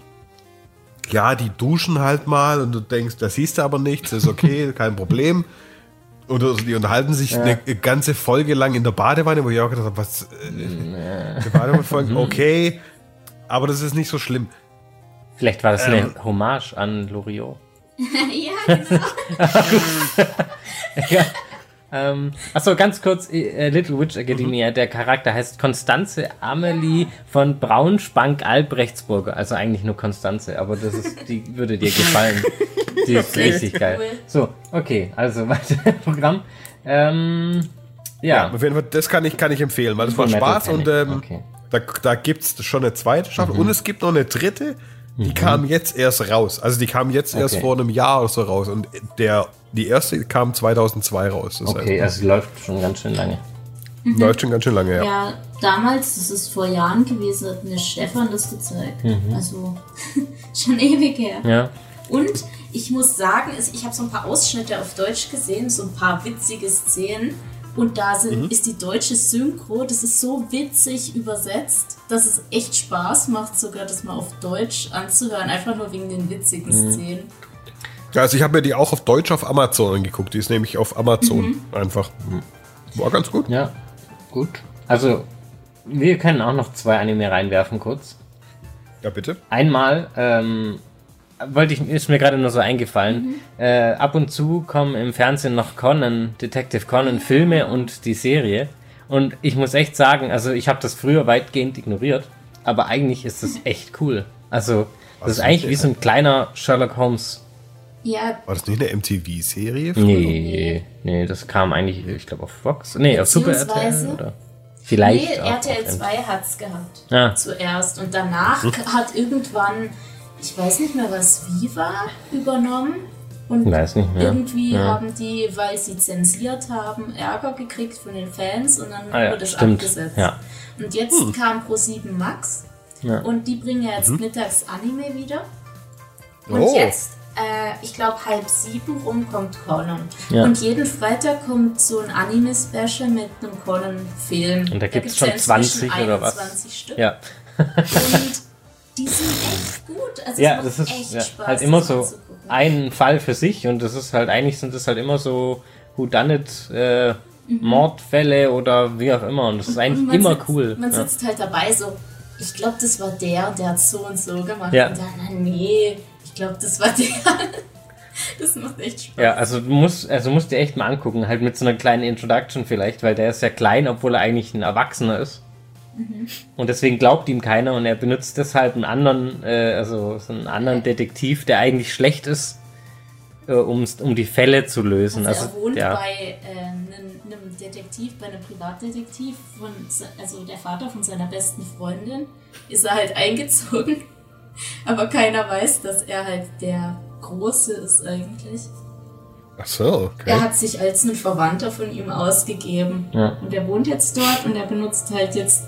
ja, die duschen halt mal und du denkst, das siehst du aber nichts, ist okay, kein Problem. Oder die unterhalten sich eine ganze Folge lang in der Badewanne, wo ich auch gedacht habe, was, die Badewanne-Folge, okay, aber das ist nicht so schlimm. Vielleicht war das eine Hommage an Loriot. Ja, genau. Ja. Achso, ganz kurz, Little Witch Academia, der Charakter heißt Konstanze Amelie von Braunschwank-Albrechtsburger. Also eigentlich nur Konstanze, aber die würde dir gefallen. Die ist richtig geil. Cool. So, okay, also weiter im Programm. Ja. Auf jeden Fall, das kann ich empfehlen, weil das war Full Metal Spaß und Panic, okay. da gibt es schon eine zweite Staffel und es gibt noch eine dritte, die kam jetzt erst raus. Also die kam jetzt erst Okay. vor einem Jahr oder so raus und die erste kam 2002 raus. Das Okay, also sie läuft schon ganz schön lange. läuft schon ganz schön lange, ja. Ja, damals, das ist vor Jahren gewesen, hat mir Stefan das gezeigt. Also schon ewig her. Ja. Und ich muss sagen, ich habe so ein paar Ausschnitte auf Deutsch gesehen, so ein paar witzige Szenen. Und da ist die deutsche Synchro, das ist so witzig übersetzt, dass es echt Spaß macht, sogar das mal auf Deutsch anzuhören, einfach nur wegen den witzigen Szenen. Ja, also ich habe mir die auch auf Deutsch auf Amazon angeguckt. Die ist nämlich auf Amazon einfach. War ganz gut. Ja, gut. Also, wir können auch noch 2 Anime reinwerfen kurz. Ja, bitte. Einmal, ist mir gerade nur so eingefallen, ab und zu kommen im Fernsehen noch Detective Conan Filme und die Serie. Und ich muss echt sagen, also ich habe das früher weitgehend ignoriert, aber eigentlich ist das echt cool. Also, das ist eigentlich wie so ein kleiner Sherlock Holmes. Ja. War das nicht eine MTV-Serie? Nee, das kam eigentlich, ich glaube, auf Fox. Nee, auf Super RTL oder vielleicht. Nee, RTL 2 hat's gehabt. Zuerst. Und danach hat irgendwann, ich weiß nicht mehr was, Viva übernommen. Und weiß nicht mehr. Irgendwie haben die, weil sie zensiert haben, Ärger gekriegt von den Fans und dann wurde das abgesetzt. Ja. Und jetzt kam Pro7 Max und die bringen jetzt mittags Anime wieder. Und jetzt ich glaube 6:30 rum kommt Conan. Ja. Und jeden Freitag kommt so ein Anime-Special mit einem Conan-Film. Und da gibt es schon 20 oder was? 20 Stück. Ja. Und die sind echt gut. Also ja, das ist echt Spaß, halt immer so ein Fall für sich und das ist halt, eigentlich sind das halt immer so Whodunit Mordfälle oder wie auch immer und das ist eigentlich immer cool. Man sitzt halt dabei so, ich glaube, das war der hat so und so gemacht. Ja. Und dann, nee, ich glaube, das war der. Das macht echt Spaß. Ja, also du musst dir echt mal angucken, halt mit so einer kleinen Introduction vielleicht, weil der ist ja klein, obwohl er eigentlich ein Erwachsener ist. Und deswegen glaubt ihm keiner und er benutzt deshalb einen anderen, so einen anderen Detektiv, der eigentlich schlecht ist, um die Fälle zu lösen. Also er wohnt bei einem Detektiv, bei einem Privatdetektiv, also der Vater von seiner besten Freundin, ist er halt eingezogen. Aber keiner weiß, dass er halt der Große ist eigentlich. Ach so, okay. Er hat sich als ein Verwandter von ihm ausgegeben. Ja. Und er wohnt jetzt dort und er benutzt halt jetzt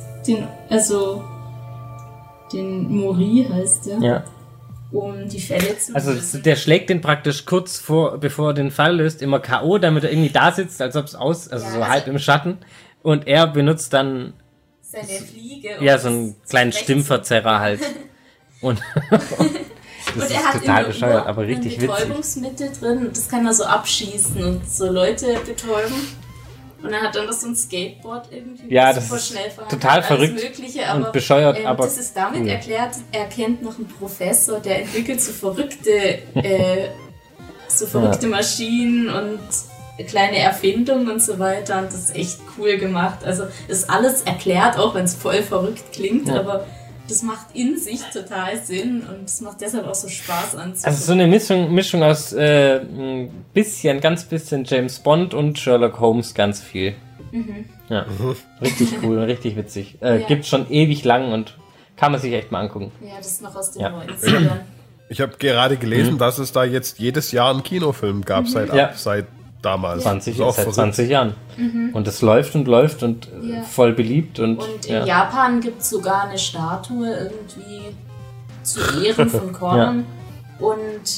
den Mori heißt der, um die Fälle zu lösen. Also der schlägt den praktisch kurz bevor er den Fall löst, immer K.O., damit er irgendwie da sitzt, als ob es so halb im Schatten. Und er benutzt dann seine Fliege. Ja, so einen kleinen Stimmverzerrer halt. Und das ist total bescheuert, aber richtig witzig. Betäubungsmittel drin und das kann er so abschießen und so Leute betäuben. Und er hat dann noch so ein Skateboard irgendwie. Ja, das ist total verrückt Mögliche, aber, und bescheuert. Aber das ist damit erklärt, er kennt noch einen Professor, der entwickelt so verrückte Maschinen und kleine Erfindungen und so weiter. Und das ist echt cool gemacht. Also das ist alles erklärt, auch wenn es voll verrückt klingt, aber das macht in sich total Sinn und es macht deshalb auch so Spaß anzugucken. Also so eine Mischung aus ganz bisschen James Bond und Sherlock Holmes ganz viel. Ja, richtig cool, richtig witzig. Gibt's schon ewig lang und kann man sich echt mal angucken. Ja, das ist noch aus den 90ern. Ich habe gerade gelesen, dass es da jetzt jedes Jahr einen Kinofilm gab seit damals. 20 Jahren. Und es läuft und voll beliebt. Und in Japan gibt es sogar eine Statue irgendwie zu Ehren von Conan. Und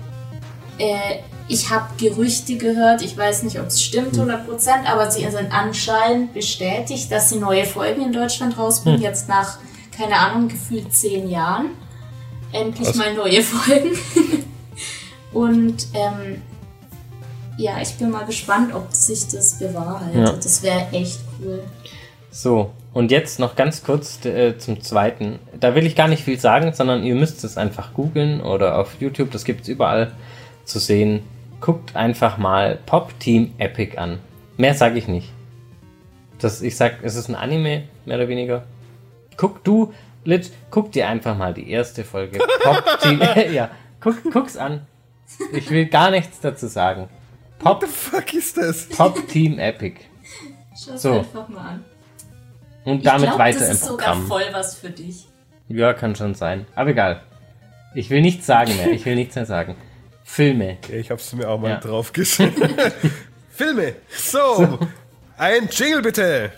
ich habe Gerüchte gehört, ich weiß nicht, ob es stimmt 100%, aber sie sind anscheinend bestätigt, dass sie neue Folgen in Deutschland rausbringen, jetzt nach, keine Ahnung, gefühlt 10 Jahren. Endlich mal neue Folgen. Und ja, ich bin mal gespannt, ob sich das bewahrheitet. Ja. Das wäre echt cool. So, und jetzt noch ganz kurz zum zweiten. Da will ich gar nicht viel sagen, sondern ihr müsst es einfach googeln oder auf YouTube, das gibt es überall zu sehen. Guckt einfach mal Pop Team Epic an. Mehr sage ich nicht. Ich sag, es ist ein Anime, mehr oder weniger. Guck dir einfach mal die erste Folge Pop Team. Ja, guck's an. Ich will gar nichts dazu sagen. What the fuck ist das? Pop Team Epic. Schau's einfach mal an. Und damit weiter im Programm. Das ist sogar voll was für dich. Ja, kann schon sein. Aber egal. Ich will nichts sagen mehr. Filme. Okay, ich hab's mir auch mal drauf geschrieben. Filme. So. Ein Jingle bitte.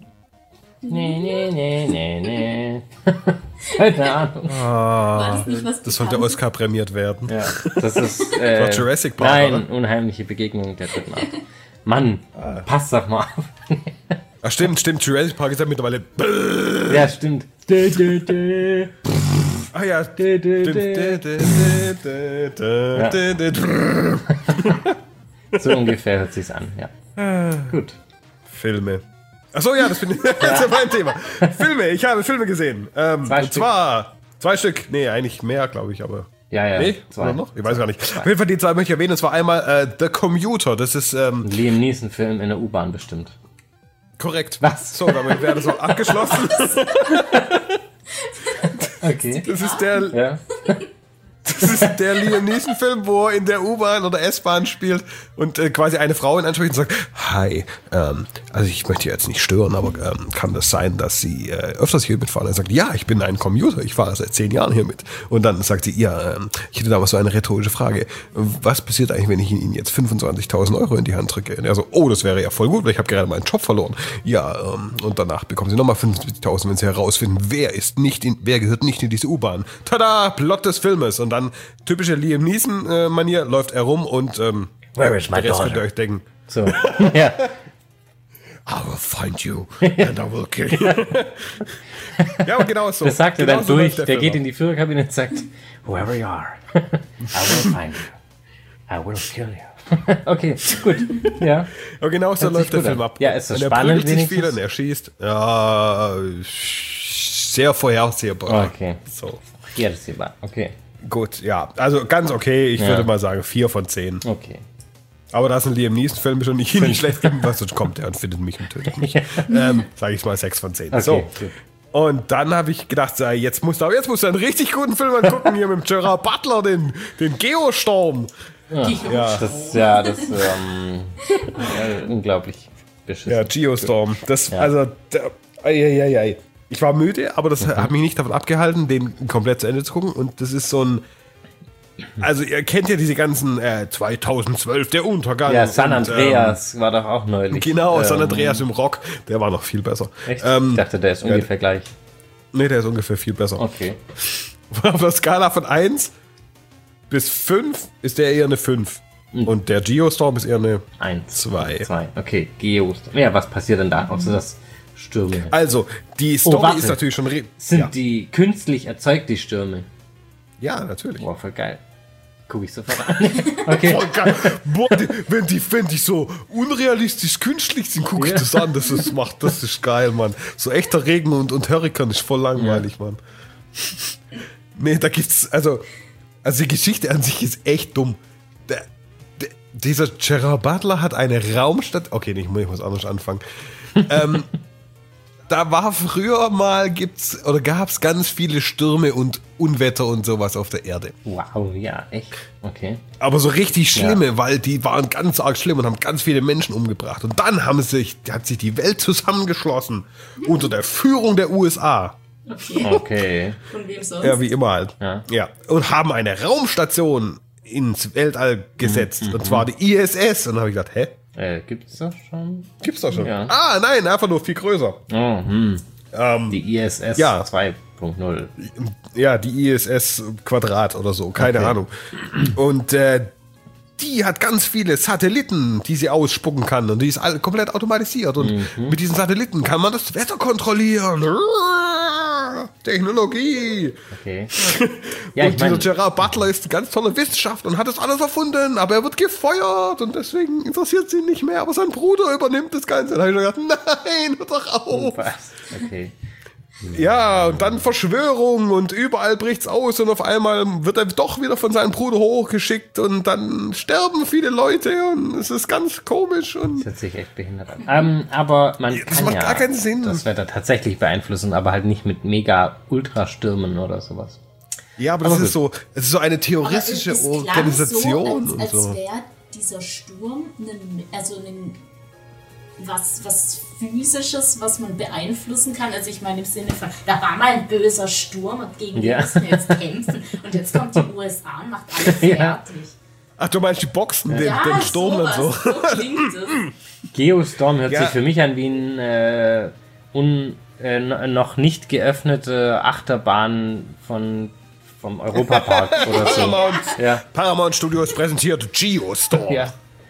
Nee. Keine Ahnung. Das sollte Oscar prämiert werden. Ja, das ist Jurassic Park. Nein, unheimliche Begegnung der dritten Art. Mann, passt doch mal auf. Ach stimmt, Jurassic Park ist ja mittlerweile... Ja, stimmt. Ah ja. So ungefähr hört sich's an, ja. Gut. Filme. Achso, ja, das ist mein Thema. Filme, ich habe Filme gesehen. Und zwar 2 Stück. Nee, eigentlich mehr, glaube ich, aber... Ja. Nee, 2. Oder noch? Ich weiß gar nicht. Auf jeden Fall die 2 möchte ich erwähnen. Und zwar einmal The Commuter. Das ist... Liam Neeson-Film in der U-Bahn bestimmt. Korrekt. Was? So, damit wäre das auch abgeschlossen. Okay. Das ist der... Ja. Das ist der Liam Neeson-Film, wo er in der U-Bahn oder S-Bahn spielt und quasi eine Frau ihn anspricht und sagt, hi, also ich möchte jetzt nicht stören, aber kann das sein, dass Sie öfters hier mitfahren? Er sagt, ja, ich bin ein Commuter, ich fahre seit 10 Jahren hier mit. Und dann sagt sie, ja, ich hätte da mal so eine rhetorische Frage. Was passiert eigentlich, wenn ich Ihnen jetzt 25.000 Euro in die Hand drücke? Und er so, oh, das wäre ja voll gut, weil ich habe gerade meinen Job verloren. Ja, und danach bekommen Sie nochmal 75.000, wenn Sie herausfinden, wer gehört nicht in diese U-Bahn. Tada, Plot des Filmes. Und dann typische Liam Neeson-Manier läuft er rum und Where is my der Rest könnt ihr daughter? euch denken, So, ja. I will find you and I will kill you. Ja, aber genau so. Das sagt er genau dann so durch, läuft der geht Film in die Führerkabine und sagt, whoever you are, I will find you. I will kill you. Okay, gut. Ja. aber genau so Hört sich läuft der gut Film an. ab. Ja, ist das und er spannend prügelt sich viel wenigstens? und er schießt. Ja, sehr vorhersehbar. Okay. So. Ja, das hier war. Okay. Gut, ja. Also ganz okay. Ich würde mal sagen 4 von 10. Okay. Aber da es ein Liam Neeson-Film schon nicht schlecht gibt, was sonst kommt der und findet mich und tötet mich. Sage ich mal 6 von 10. Okay, So. gut. Und dann habe ich gedacht, so, jetzt musst du einen richtig guten Film angucken hier mit Gerard Butler, den Geostorm. Das unglaublich beschissen. Ja, Geostorm. Ich war müde, aber das hat mich nicht davon abgehalten, den komplett zu Ende zu gucken. Und das ist so ein... Also ihr kennt ja diese ganzen 2012, der Untergang. Ja, San Andreas war doch auch neulich. Genau, San Andreas im Rock. Der war noch viel besser. Echt? Ich dachte, der ist ungefähr gleich. Nee, der ist ungefähr viel besser. Okay. Auf der Skala von 1 bis 5 ist der eher eine 5. Und der Geostorm ist eher eine 2. 2. Okay, Geostorm. Ja, was passiert denn da? Außer das Stürme. Also, die Story ist natürlich schon... Sind die künstlich erzeugt, die Stürme? Ja, natürlich. Boah, voll geil. Guck ich sofort an. Okay. Voll geil. Boah, wenn die so unrealistisch künstlich sind, guck ich das an. Das ist geil, Mann. So echter Regen und Hurrikan ist voll langweilig, Mann. Nee, da gibt's, also die Geschichte an sich ist echt dumm. Dieser Gerard Butler hat eine Raumstadt. Okay, ich muss anders anfangen. Da war früher mal, gab's ganz viele Stürme und Unwetter und sowas auf der Erde. Wow, ja, echt? Okay. Aber so richtig schlimme, weil die waren ganz arg schlimm und haben ganz viele Menschen umgebracht. Und dann hat sich die Welt zusammengeschlossen unter der Führung der USA. Okay. Von wem sonst? Ja, wie immer halt. Ja. Und haben eine Raumstation ins Weltall gesetzt. Und zwar die ISS. Und dann habe ich gedacht, hä? Gibt's das schon? Gibt's doch schon. Ja. Ah, nein, einfach nur viel größer. Die ISS ja. 2.0. Ja, die ISS Quadrat oder so, keine Ahnung. Und die hat ganz viele Satelliten, die sie ausspucken kann. Und die ist komplett automatisiert. Und mit diesen Satelliten kann man das Wetter kontrollieren. Technologie. Okay. Ja, und dieser Gerard Butler ist ein ganz toller Wissenschaftler und hat das alles erfunden, aber er wird gefeuert und deswegen interessiert sie ihn nicht mehr. Aber sein Bruder übernimmt das Ganze. Da habe ich schon gedacht, nein, hör doch auf. Was? Okay. Ja, und dann Verschwörung und überall bricht's aus und auf einmal wird er doch wieder von seinem Bruder hochgeschickt und dann sterben viele Leute und es ist ganz komisch. Und das hört sich echt behindert an. Aber man das kann macht ja gar keinen Sinn. Das Wetter tatsächlich beeinflussen, aber halt nicht mit mega Ultrastürmen oder sowas. Ja, aber das ist so eine theoretische es Organisation so, und als so. wäre dieser Sturm was Physisches, was man beeinflussen kann. Also ich meine im Sinne von, da war mal ein böser Sturm und gegen den müssen wir jetzt kämpfen. Und jetzt kommt die USA und macht alles fertig. Ach, du meinst die Boxen, den Sturm und so. So klingt es. Geostorm hört sich für mich an wie ein noch nicht geöffnete Achterbahn vom Europapark oder so. Paramount Studios präsentiert Geostorm. Ja.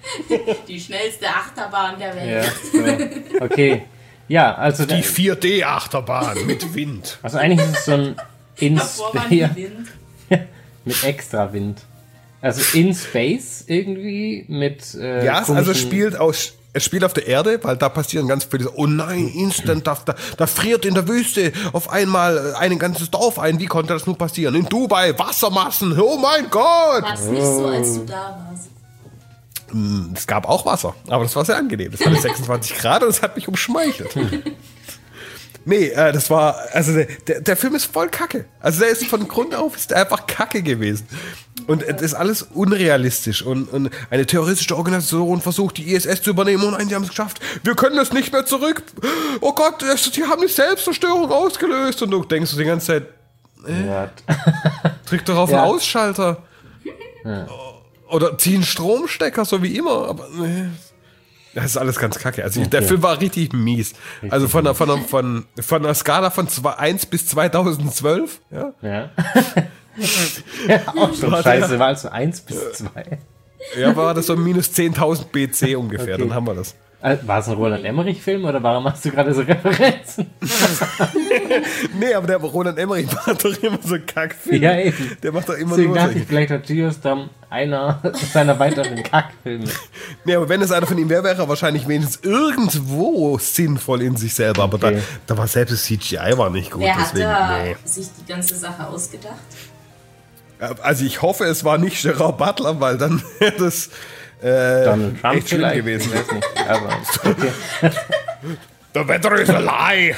Die schnellste Achterbahn der Ja, Welt. so. Okay. Ja, also... Die 4D-Achterbahn mit Wind. Also eigentlich ist es so ein Davor war nie In-Space... Wind. mit extra Wind. Also in Space irgendwie mit... Ja, also es spielt auf der Erde, weil da passieren ganz viele, oh nein, instant, da friert in der Wüste auf einmal ein ganzes Dorf ein. Wie konnte das nun passieren? In Dubai, Wassermassen, oh mein Gott! War es nicht so, als du da warst? Es gab auch Wasser, aber das war sehr angenehm. Das hatte 26 Grad und es hat mich umschmeichelt. Nee, das war, also der Film ist voll Kacke. Also der ist von Grund auf ist der einfach Kacke gewesen. Und es ist alles unrealistisch. Und eine terroristische Organisation versucht, die ISS zu übernehmen. Oh nein, sie haben es geschafft. Wir können das nicht mehr zurück. Oh Gott, die haben die Selbstzerstörung ausgelöst. Und du denkst die ganze Zeit, drück doch auf den Ausschalter. Ja. Oder zieh einen Stromstecker, so wie immer. Aber das ist alles ganz kacke. Also der Film war richtig mies. Also von einer Skala von 1 bis 2012. Ja. Ja. Ja, auch schon scheiße, war also 1 bis 2. Ja, war das so minus 10.000 BC ungefähr, dann haben wir das. War es ein Roland Emmerich-Film oder warum machst du gerade so Referenzen? Nee, aber der Roland Emmerich macht doch immer so Kackfilme. Ja, eben. Der macht doch immer Deswegen nur dachte solche. ich, vielleicht hat Geostorm einer seiner weiteren Kackfilme. Nee, aber wenn es einer von ihm wäre, wäre er wahrscheinlich wenigstens irgendwo sinnvoll in sich selber. Aber Okay. da war selbst das CGI war nicht gut. Wer hat Deswegen, da nee. sich die ganze Sache ausgedacht? Also ich hoffe, es war nicht Gerard Butler, weil dann wäre das Donald Trump echt schlimm vielleicht gewesen. Ich weiß nicht, aber okay. The weather is a lie.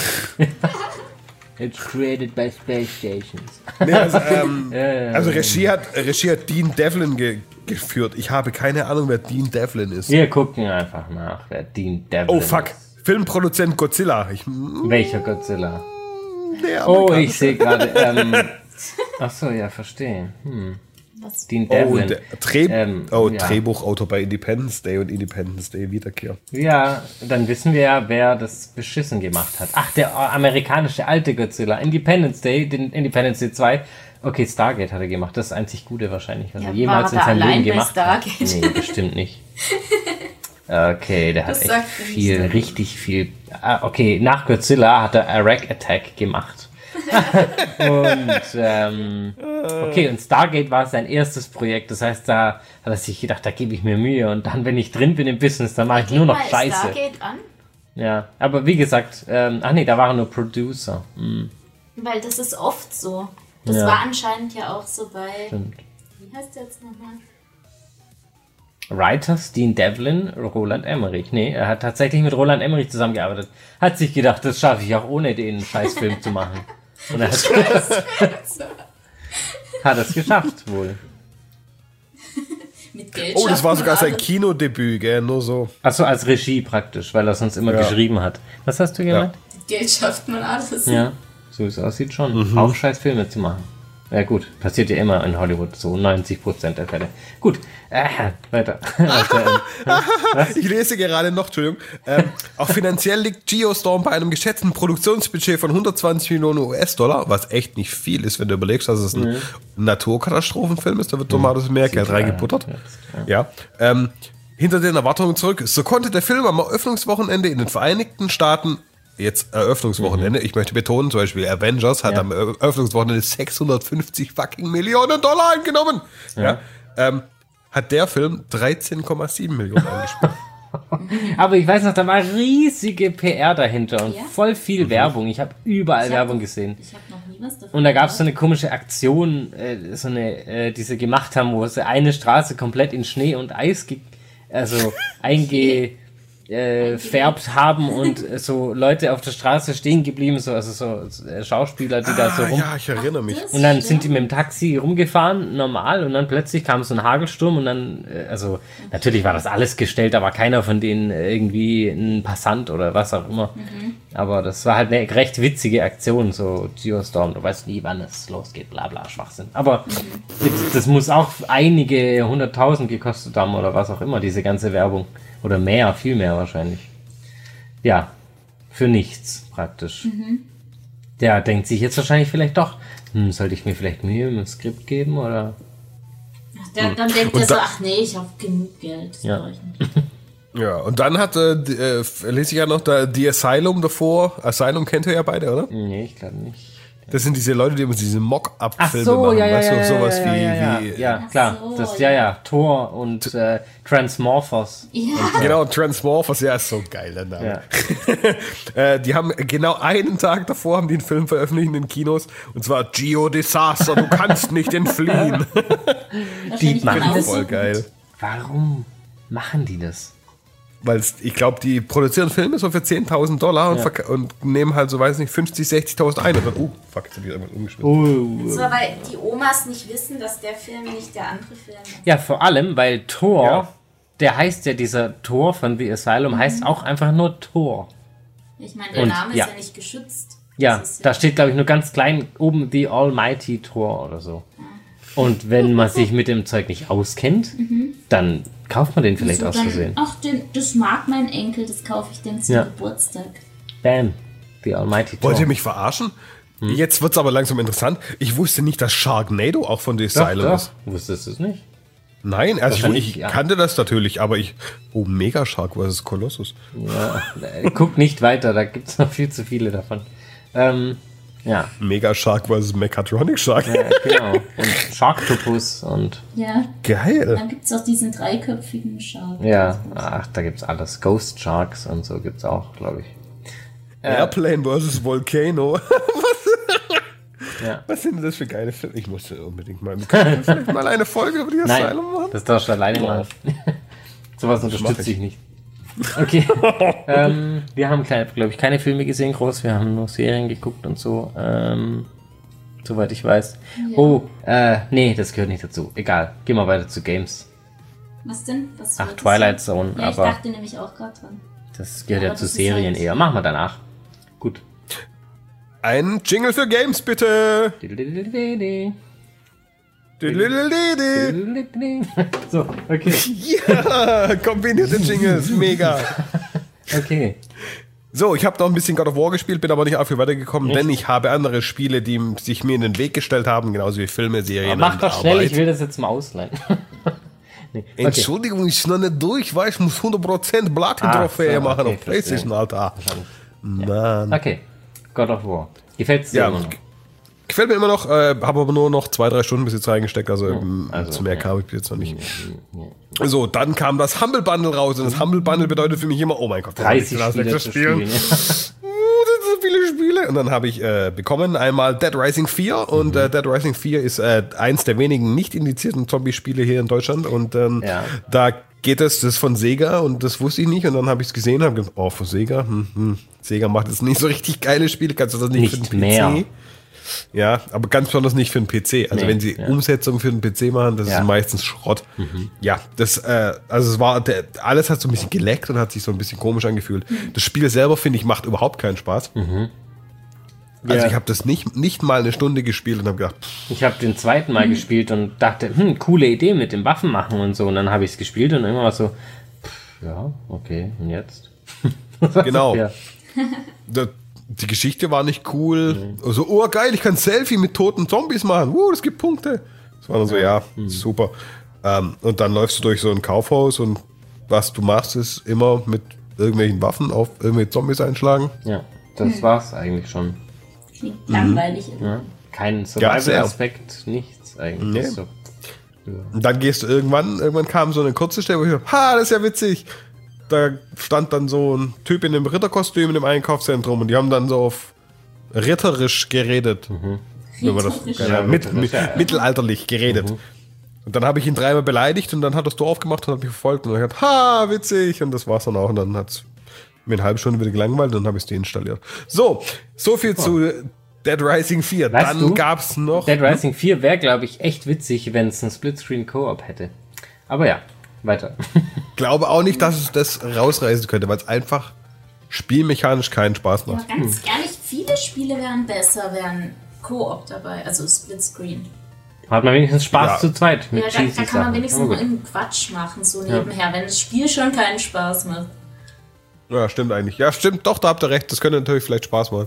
It's created by space stations. Nee, also Regie hat Dean Devlin geführt. Ich habe keine Ahnung, wer Dean Devlin ist. Wir gucken einfach nach, wer Dean Devlin Oh fuck, ist. Filmproduzent Godzilla. Welcher Godzilla? Der Oh, amerikanische. ich sehe gerade. Achso, ja, verstehe. Was? Dean Oh, Devlin. der Ja. Drehbuchautor bei Independence Day und Independence Day Wiederkehr. Ja, dann wissen wir ja, wer das beschissen gemacht hat. Ach, der amerikanische alte Godzilla. Independence Day 2. Okay, Stargate hat er gemacht. Das ist einzig Gute wahrscheinlich, was Ja, er jemals war in er seinem allein Leben bei gemacht hat. Stargate? Nee, bestimmt nicht. Okay, der hat Das echt sagt mir viel, nichts. richtig viel. Okay, nach Godzilla hat er Iraq Attack gemacht. Okay, und Stargate war sein erstes Projekt. Das heißt, da hat er sich gedacht, da gebe ich mir Mühe. Und dann, wenn ich drin bin im Business, dann mache ich nur noch Mal Scheiße. Stargate an, Ja, aber wie gesagt, da war er nur Producer. weil das ist oft so. Das Ja. war anscheinend ja auch so bei... Stimmt. Wie heißt der jetzt nochmal? Writers Dean Devlin, Roland Emmerich. Nee, er hat tatsächlich mit Roland Emmerich zusammengearbeitet. Hat sich gedacht, das schaffe ich auch ohne den Scheißfilm zu machen. Und er hat es geschafft wohl. Mit Geld Oh, das schafft war man sogar sein alles. Kinodebüt, gell? Nur so. Achso, als Regie praktisch, weil er sonst immer geschrieben hat. Was hast du gemeint? Mit Geld schafft man alles. Ja, so wie es aussieht schon. Auch scheiß Filme zu machen. Ja gut, passiert ja immer in Hollywood, so 90% der Fälle. Gut, weiter. Ich lese gerade noch, Entschuldigung. Auch finanziell liegt Geostorm bei einem geschätzten Produktionsbudget von 120 Millionen US-Dollar, was echt nicht viel ist, wenn du überlegst, dass es ein Naturkatastrophenfilm ist. Da wird normal mehr Geld reingebuttert. Ja. Hinter den Erwartungen zurück. So konnte der Film am Eröffnungswochenende in den Vereinigten Staaten, jetzt Eröffnungswochenende, ich möchte betonen, zum Beispiel Avengers hat am Eröffnungswochenende 650 fucking Millionen Dollar eingenommen. Ja. Hat der Film 13,7 Millionen eingespielt. Aber ich weiß noch, da war riesige PR dahinter und Ja? voll viel Werbung. Ich habe überall Werbung gesehen. Ich habe noch nie was davon Und da gab es so gehört. eine komische Aktion, die sie gemacht haben, wo sie eine Straße komplett in Schnee und Eis eingefärbt haben und so Leute auf der Straße stehen geblieben, so Schauspieler, die da so rum. Ja, ich erinnere mich. Und dann sind die mit dem Taxi rumgefahren, normal, und dann plötzlich kam so ein Hagelsturm und dann, natürlich war das alles gestellt, da war keiner von denen irgendwie ein Passant oder was auch immer. Aber das war halt eine recht witzige Aktion, so Geostorm, du weißt nie, wann es losgeht, bla bla, Schwachsinn. Aber das muss auch einige 100.000 gekostet haben oder was auch immer, diese ganze Werbung. Oder mehr, viel mehr wahrscheinlich. Ja, für nichts praktisch. Der denkt sich jetzt wahrscheinlich vielleicht doch, sollte ich mir vielleicht Mühe mit dem Skript geben oder? Dann denkt er so, ach nee, ich habe genug Geld. Das brauche ich nicht. Ja, und dann hat, lese ich ja noch, die Asylum davor. Asylum kennt ihr ja beide, oder? Nee, ich glaube nicht. Das sind diese Leute, die immer diese Mock-up-Filme so, machen. ja, weißt du, ja, sowas ja, wie ja, klar. so, Das, ja. ja, Thor und Transmorphos. Ja. Genau, Transmorphers, ja, ist so geil, der Name. Ja. Die haben genau einen Tag davor haben die einen Film veröffentlicht in den Kinos, und zwar Geodisaster, du kannst nicht entfliehen. Die machen das Voll geil. Warum machen die das? Weil ich glaube, die produzieren Filme so für $10.000 und nehmen halt so, weiß nicht, 50, 60.000 ein. Und dann, fuck, jetzt hab ich irgendwann umgeschmissen. So, weil die Omas nicht wissen, dass der Film nicht der andere Film ist. Ja, vor allem, weil Thor, der heißt ja, dieser Thor von The Asylum, heißt auch einfach nur Thor. Ich meine, der Name ist ja nicht geschützt. Ja, Das ist da steht, glaube ich, nur ganz klein oben The Almighty Thor oder so. Und wenn man sich mit dem Zeug nicht auskennt, dann kauft man den vielleicht so aus dann, Versehen. ach, das mag mein Enkel, das kaufe ich dem zum Geburtstag. Bam, The Almighty Thor. Wollt ihr mich verarschen? Jetzt wird's aber langsam interessant. Ich wusste nicht, dass Sharknado auch von The Asylum ist. Wusstest du es nicht? Nein, also Wahrscheinlich, ich kannte das natürlich, aber Mega Shark vs. Colossus. Ja, guck nicht weiter, da gibt es noch viel zu viele davon. Ja. Mega Shark vs. Mechatronic Shark. Ja, genau. Und Sharktopus und. Ja. Geil. Dann gibt es auch diesen dreiköpfigen Shark. Ja, ach, da gibt's alles. Ghost Sharks und so gibt's auch, glaube ich. Airplane vs. Volcano. Ja. Was sind denn das für geile Filme? Ich musste unbedingt mal. Können wir vielleicht mal eine Folge über die Asylum machen? Das darfst du alleine machen. Sowas unterstütze ich nicht. Okay. Wir haben, glaube ich, keine Filme gesehen, groß. Wir haben nur Serien geguckt und so. Soweit ich weiß. Ja. Oh, nee, das gehört nicht dazu. Egal. Gehen wir weiter zu Games. Was denn? Was Ach, Twilight Zone. Ja, aber ich dachte nämlich auch gerade dran. Das gehört ja zu Serien eher. Machen wir danach. Gut. Ein Jingle für Games, bitte. So, okay. Ja, kombinierte Jingles, mega. Okay. So, ich habe noch ein bisschen God of War gespielt, bin aber nicht dafür weitergekommen, Echt? denn ich habe andere Spiele, die sich mir in den Weg gestellt haben, genauso wie Filme, Serien Mach und doch schnell, Arbeit. ich will das jetzt mal ausleihen. Nee. Okay. Entschuldigung, ich bin noch nicht durch, weil ich muss 100% Platin-Trophäe machen auf PlayStation, Alter. Mann. Okay, God of War. Gefällt es dir immer noch? Gefällt mir immer noch, habe aber nur noch 2-3 Stunden bis jetzt reingesteckt, also zu mehr kam ich jetzt noch nicht. So, dann kam das Humble Bundle raus und das Humble Bundle bedeutet für mich immer, oh mein Gott, 30 Spiele zu spielen. Das sind so viele Spiele. Und dann habe ich bekommen einmal Dead Rising 4 und Dead Rising 4 ist eins der wenigen nicht indizierten Zombie-Spiele hier in Deutschland und da geht das ist von Sega und das wusste ich nicht und dann habe ich es gesehen und habe gedacht, oh, von Sega, Sega macht jetzt nicht so richtig geile Spiele, kannst du das nicht für den PC? Mehr. Ja, aber ganz besonders nicht für den PC. Also wenn sie Umsetzung für den PC machen, das ist meistens Schrott. Ja, das, also es war, alles hat so ein bisschen geleckt und hat sich so ein bisschen komisch angefühlt. Das Spiel selber, finde ich, macht überhaupt keinen Spaß. Also ich habe das nicht mal eine Stunde gespielt und habe gedacht, ich habe den zweiten Mal gespielt und dachte, coole Idee mit dem Waffen machen und so. Und dann habe ich es gespielt und irgendwann war so, ja, okay, und jetzt? genau. Ja. Die Geschichte war nicht cool. Also, oh geil, ich kann Selfie mit toten Zombies machen. Das gibt Punkte. Das war dann so, super. Und dann läufst du durch so ein Kaufhaus und was du machst, ist immer mit irgendwelchen Waffen auf irgendwelche Zombies einschlagen. Ja, das war's eigentlich schon. Klingt langweilig. Ja. Kein Survival-Aspekt, nichts eigentlich. So. Ja. Und dann gehst du irgendwann kam so eine kurze Stelle, wo ich dachte, das ist ja witzig. Da stand dann so ein Typ in einem Ritterkostüm in dem Einkaufszentrum und die haben dann so auf ritterisch geredet. Mittelalterlich geredet. Und dann habe ich ihn 3-mal beleidigt und dann hat das Tor aufgemacht und hat mich verfolgt und dann hat gesagt, witzig, und das war's dann auch und dann hat's mir eine halbe Stunde wieder gelangweilt und dann habe ich es deinstalliert. So viel zu Dead Rising 4. Weißt dann gab's noch Dead Rising 4 wäre, glaube ich, echt witzig, wenn es einen Splitscreen-Koop hätte. Aber ja, weiter. Glaube auch nicht, dass es das rausreißen könnte, weil es einfach spielmechanisch keinen Spaß macht. Aber ganz ehrlich, viele Spiele wären besser, wären Koop dabei, also Splitscreen. Hat man wenigstens Spaß zu zweit mit da kann man wenigstens nur einen Quatsch machen, so nebenher, wenn das Spiel schon keinen Spaß macht. Ja, stimmt eigentlich. Ja, stimmt, doch, da habt ihr recht. Das könnte natürlich vielleicht Spaß machen.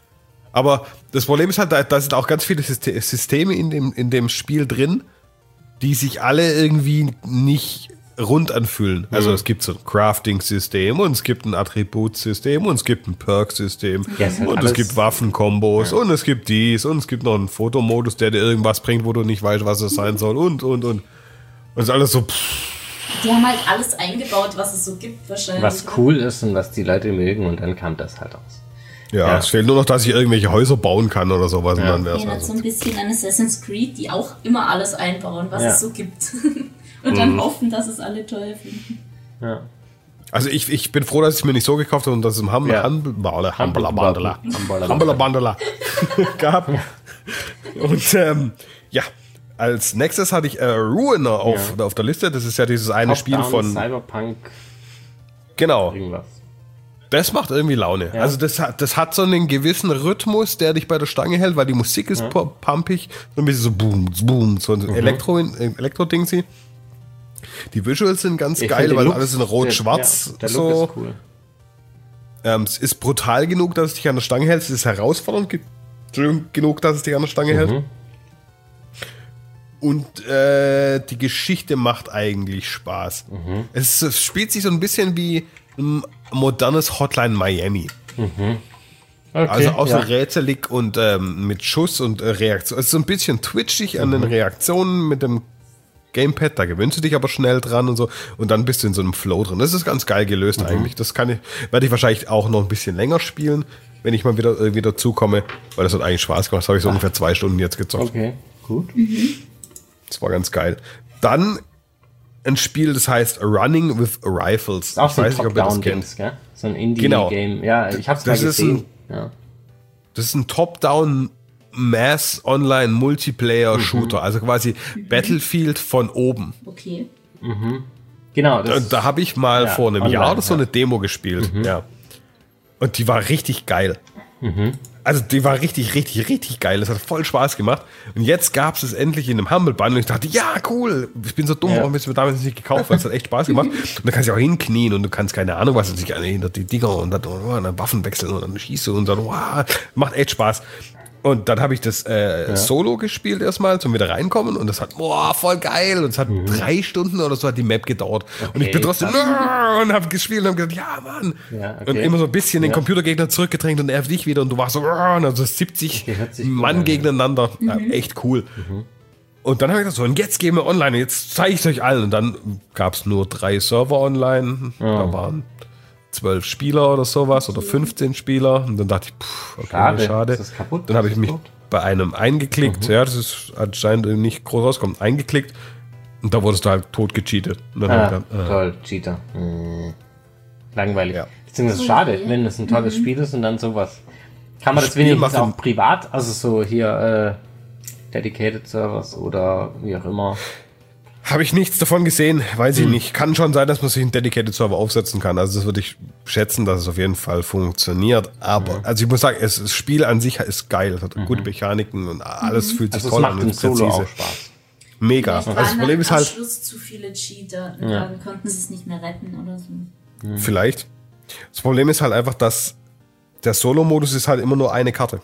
Aber das Problem ist halt, da sind auch ganz viele Systeme in dem Spiel drin, die sich alle irgendwie nicht rund anfühlen. Also es gibt so ein Crafting-System und es gibt ein Attributsystem und es gibt ein Perk-System und es gibt Waffenkombos und es gibt dies und es gibt noch einen Fotomodus, der dir irgendwas bringt, wo du nicht weißt, was es sein soll und. Und es ist alles so... Die haben halt alles eingebaut, was es so gibt wahrscheinlich. Was cool ist und was die Leute mögen und dann kam das halt aus. Ja, es fehlt nur noch, dass ich irgendwelche Häuser bauen kann oder sowas. Und dann wär's so ein bisschen an Assassin's Creed, die auch immer alles einbauen, was es so gibt. Und dann hoffen, dass es alle toll finden. Ja. Also ich bin froh, dass ich es mir nicht so gekauft habe und dass es im Humble Bundle gab. Und als nächstes hatte ich Ruiner auf der Liste. Das ist ja dieses eine Spiel von Cyberpunk. Genau. Irgendwas. Das macht irgendwie Laune. Ja. Also das hat so einen gewissen Rhythmus, der dich bei der Stange hält, weil die Musik ist pumpig. So ein bisschen so boom, boom, so ein Elektro-Ding. Die Visuals sind ganz geil, weil alles in rot-schwarz der so. Look ist cool. Es ist brutal genug, dass es dich an der Stange hält. Es ist herausfordernd genug, dass es dich an der Stange hält. Und die Geschichte macht eigentlich Spaß. Es spielt sich so ein bisschen wie ein modernes Hotline Miami. Okay, also auch so rätselig und mit Schuss und Reaktion. Es ist so ein bisschen twitchig an den Reaktionen mit dem Gamepad, da gewöhnst du dich aber schnell dran und so und dann bist du in so einem Flow drin. Das ist ganz geil gelöst eigentlich. Das werde ich wahrscheinlich auch noch ein bisschen länger spielen, wenn ich mal wieder irgendwie dazu komme, weil das hat eigentlich Spaß gemacht. Das habe ich so ungefähr 2 Stunden jetzt gezockt. Okay, gut. Das war ganz geil. Dann ein Spiel, das heißt Running with Rifles. Auch so ein Top-Down-Dings, gell? So ein Indie-Game. Ja, ich hab's mal gesehen. Das ist ein Top-Down Mass Online Multiplayer Shooter, also quasi Battlefield von oben. Okay. Genau. Da habe ich mal vor einem Jahr oder so eine Demo gespielt. Ja. Und die war richtig geil. Also die war richtig, richtig, richtig geil. Das hat voll Spaß gemacht. Und jetzt gab es endlich in einem Humble Bundle und ich dachte, ja, cool. Ich bin so dumm, warum bist du mir damals nicht gekauft? Weil es hat echt Spaß gemacht. Und dann kannst du auch hinknien und du kannst keine Ahnung, was sich hinter die Dinger und dann Waffen wechseln und dann schießt du und dann, macht echt Spaß. Und dann habe ich das Solo gespielt erstmal zum wieder reinkommen und das hat voll geil und es hat 3 Stunden oder so hat die Map gedauert und ich bin trotzdem und habe gespielt und habe gesagt, ja Mann und immer so ein bisschen den Computergegner zurückgedrängt und er dich wieder und du warst so also 70 Mann gegeneinander, echt cool. Und dann habe ich gesagt, so und jetzt gehen wir online, jetzt zeige ich es euch allen und dann gab es nur 3 Server online, da waren 12 Spieler oder sowas oder 15 Spieler und dann dachte ich, okay, schade. Ist das kaputt? Dann habe ich mich bei einem eingeklickt, das ist anscheinend nicht groß rauskommt, eingeklickt und da wurdest du halt tot gecheatet. Und dann toll, Cheater. Langweilig. Ja. Beziehungsweise schade, wenn es ein tolles Spiel ist und dann sowas. Kann man das wenigstens auch privat, also so hier Dedicated Servers oder wie auch immer. Habe ich nichts davon gesehen, weiß ich nicht. Kann schon sein, dass man sich einen Dedicated Server aufsetzen kann. Also das würde ich schätzen, dass es auf jeden Fall funktioniert. Aber, also ich muss sagen, das Spiel an sich ist geil. Es hat gute Mechaniken und alles fühlt sich toll an. Also es macht im Solo auch Spaß. Mega. Also das Problem ist halt... Am Schluss zu viele Cheater, dann konnten sie es nicht mehr retten oder so. Vielleicht. Das Problem ist halt einfach, dass der Solo-Modus ist halt immer nur eine Karte.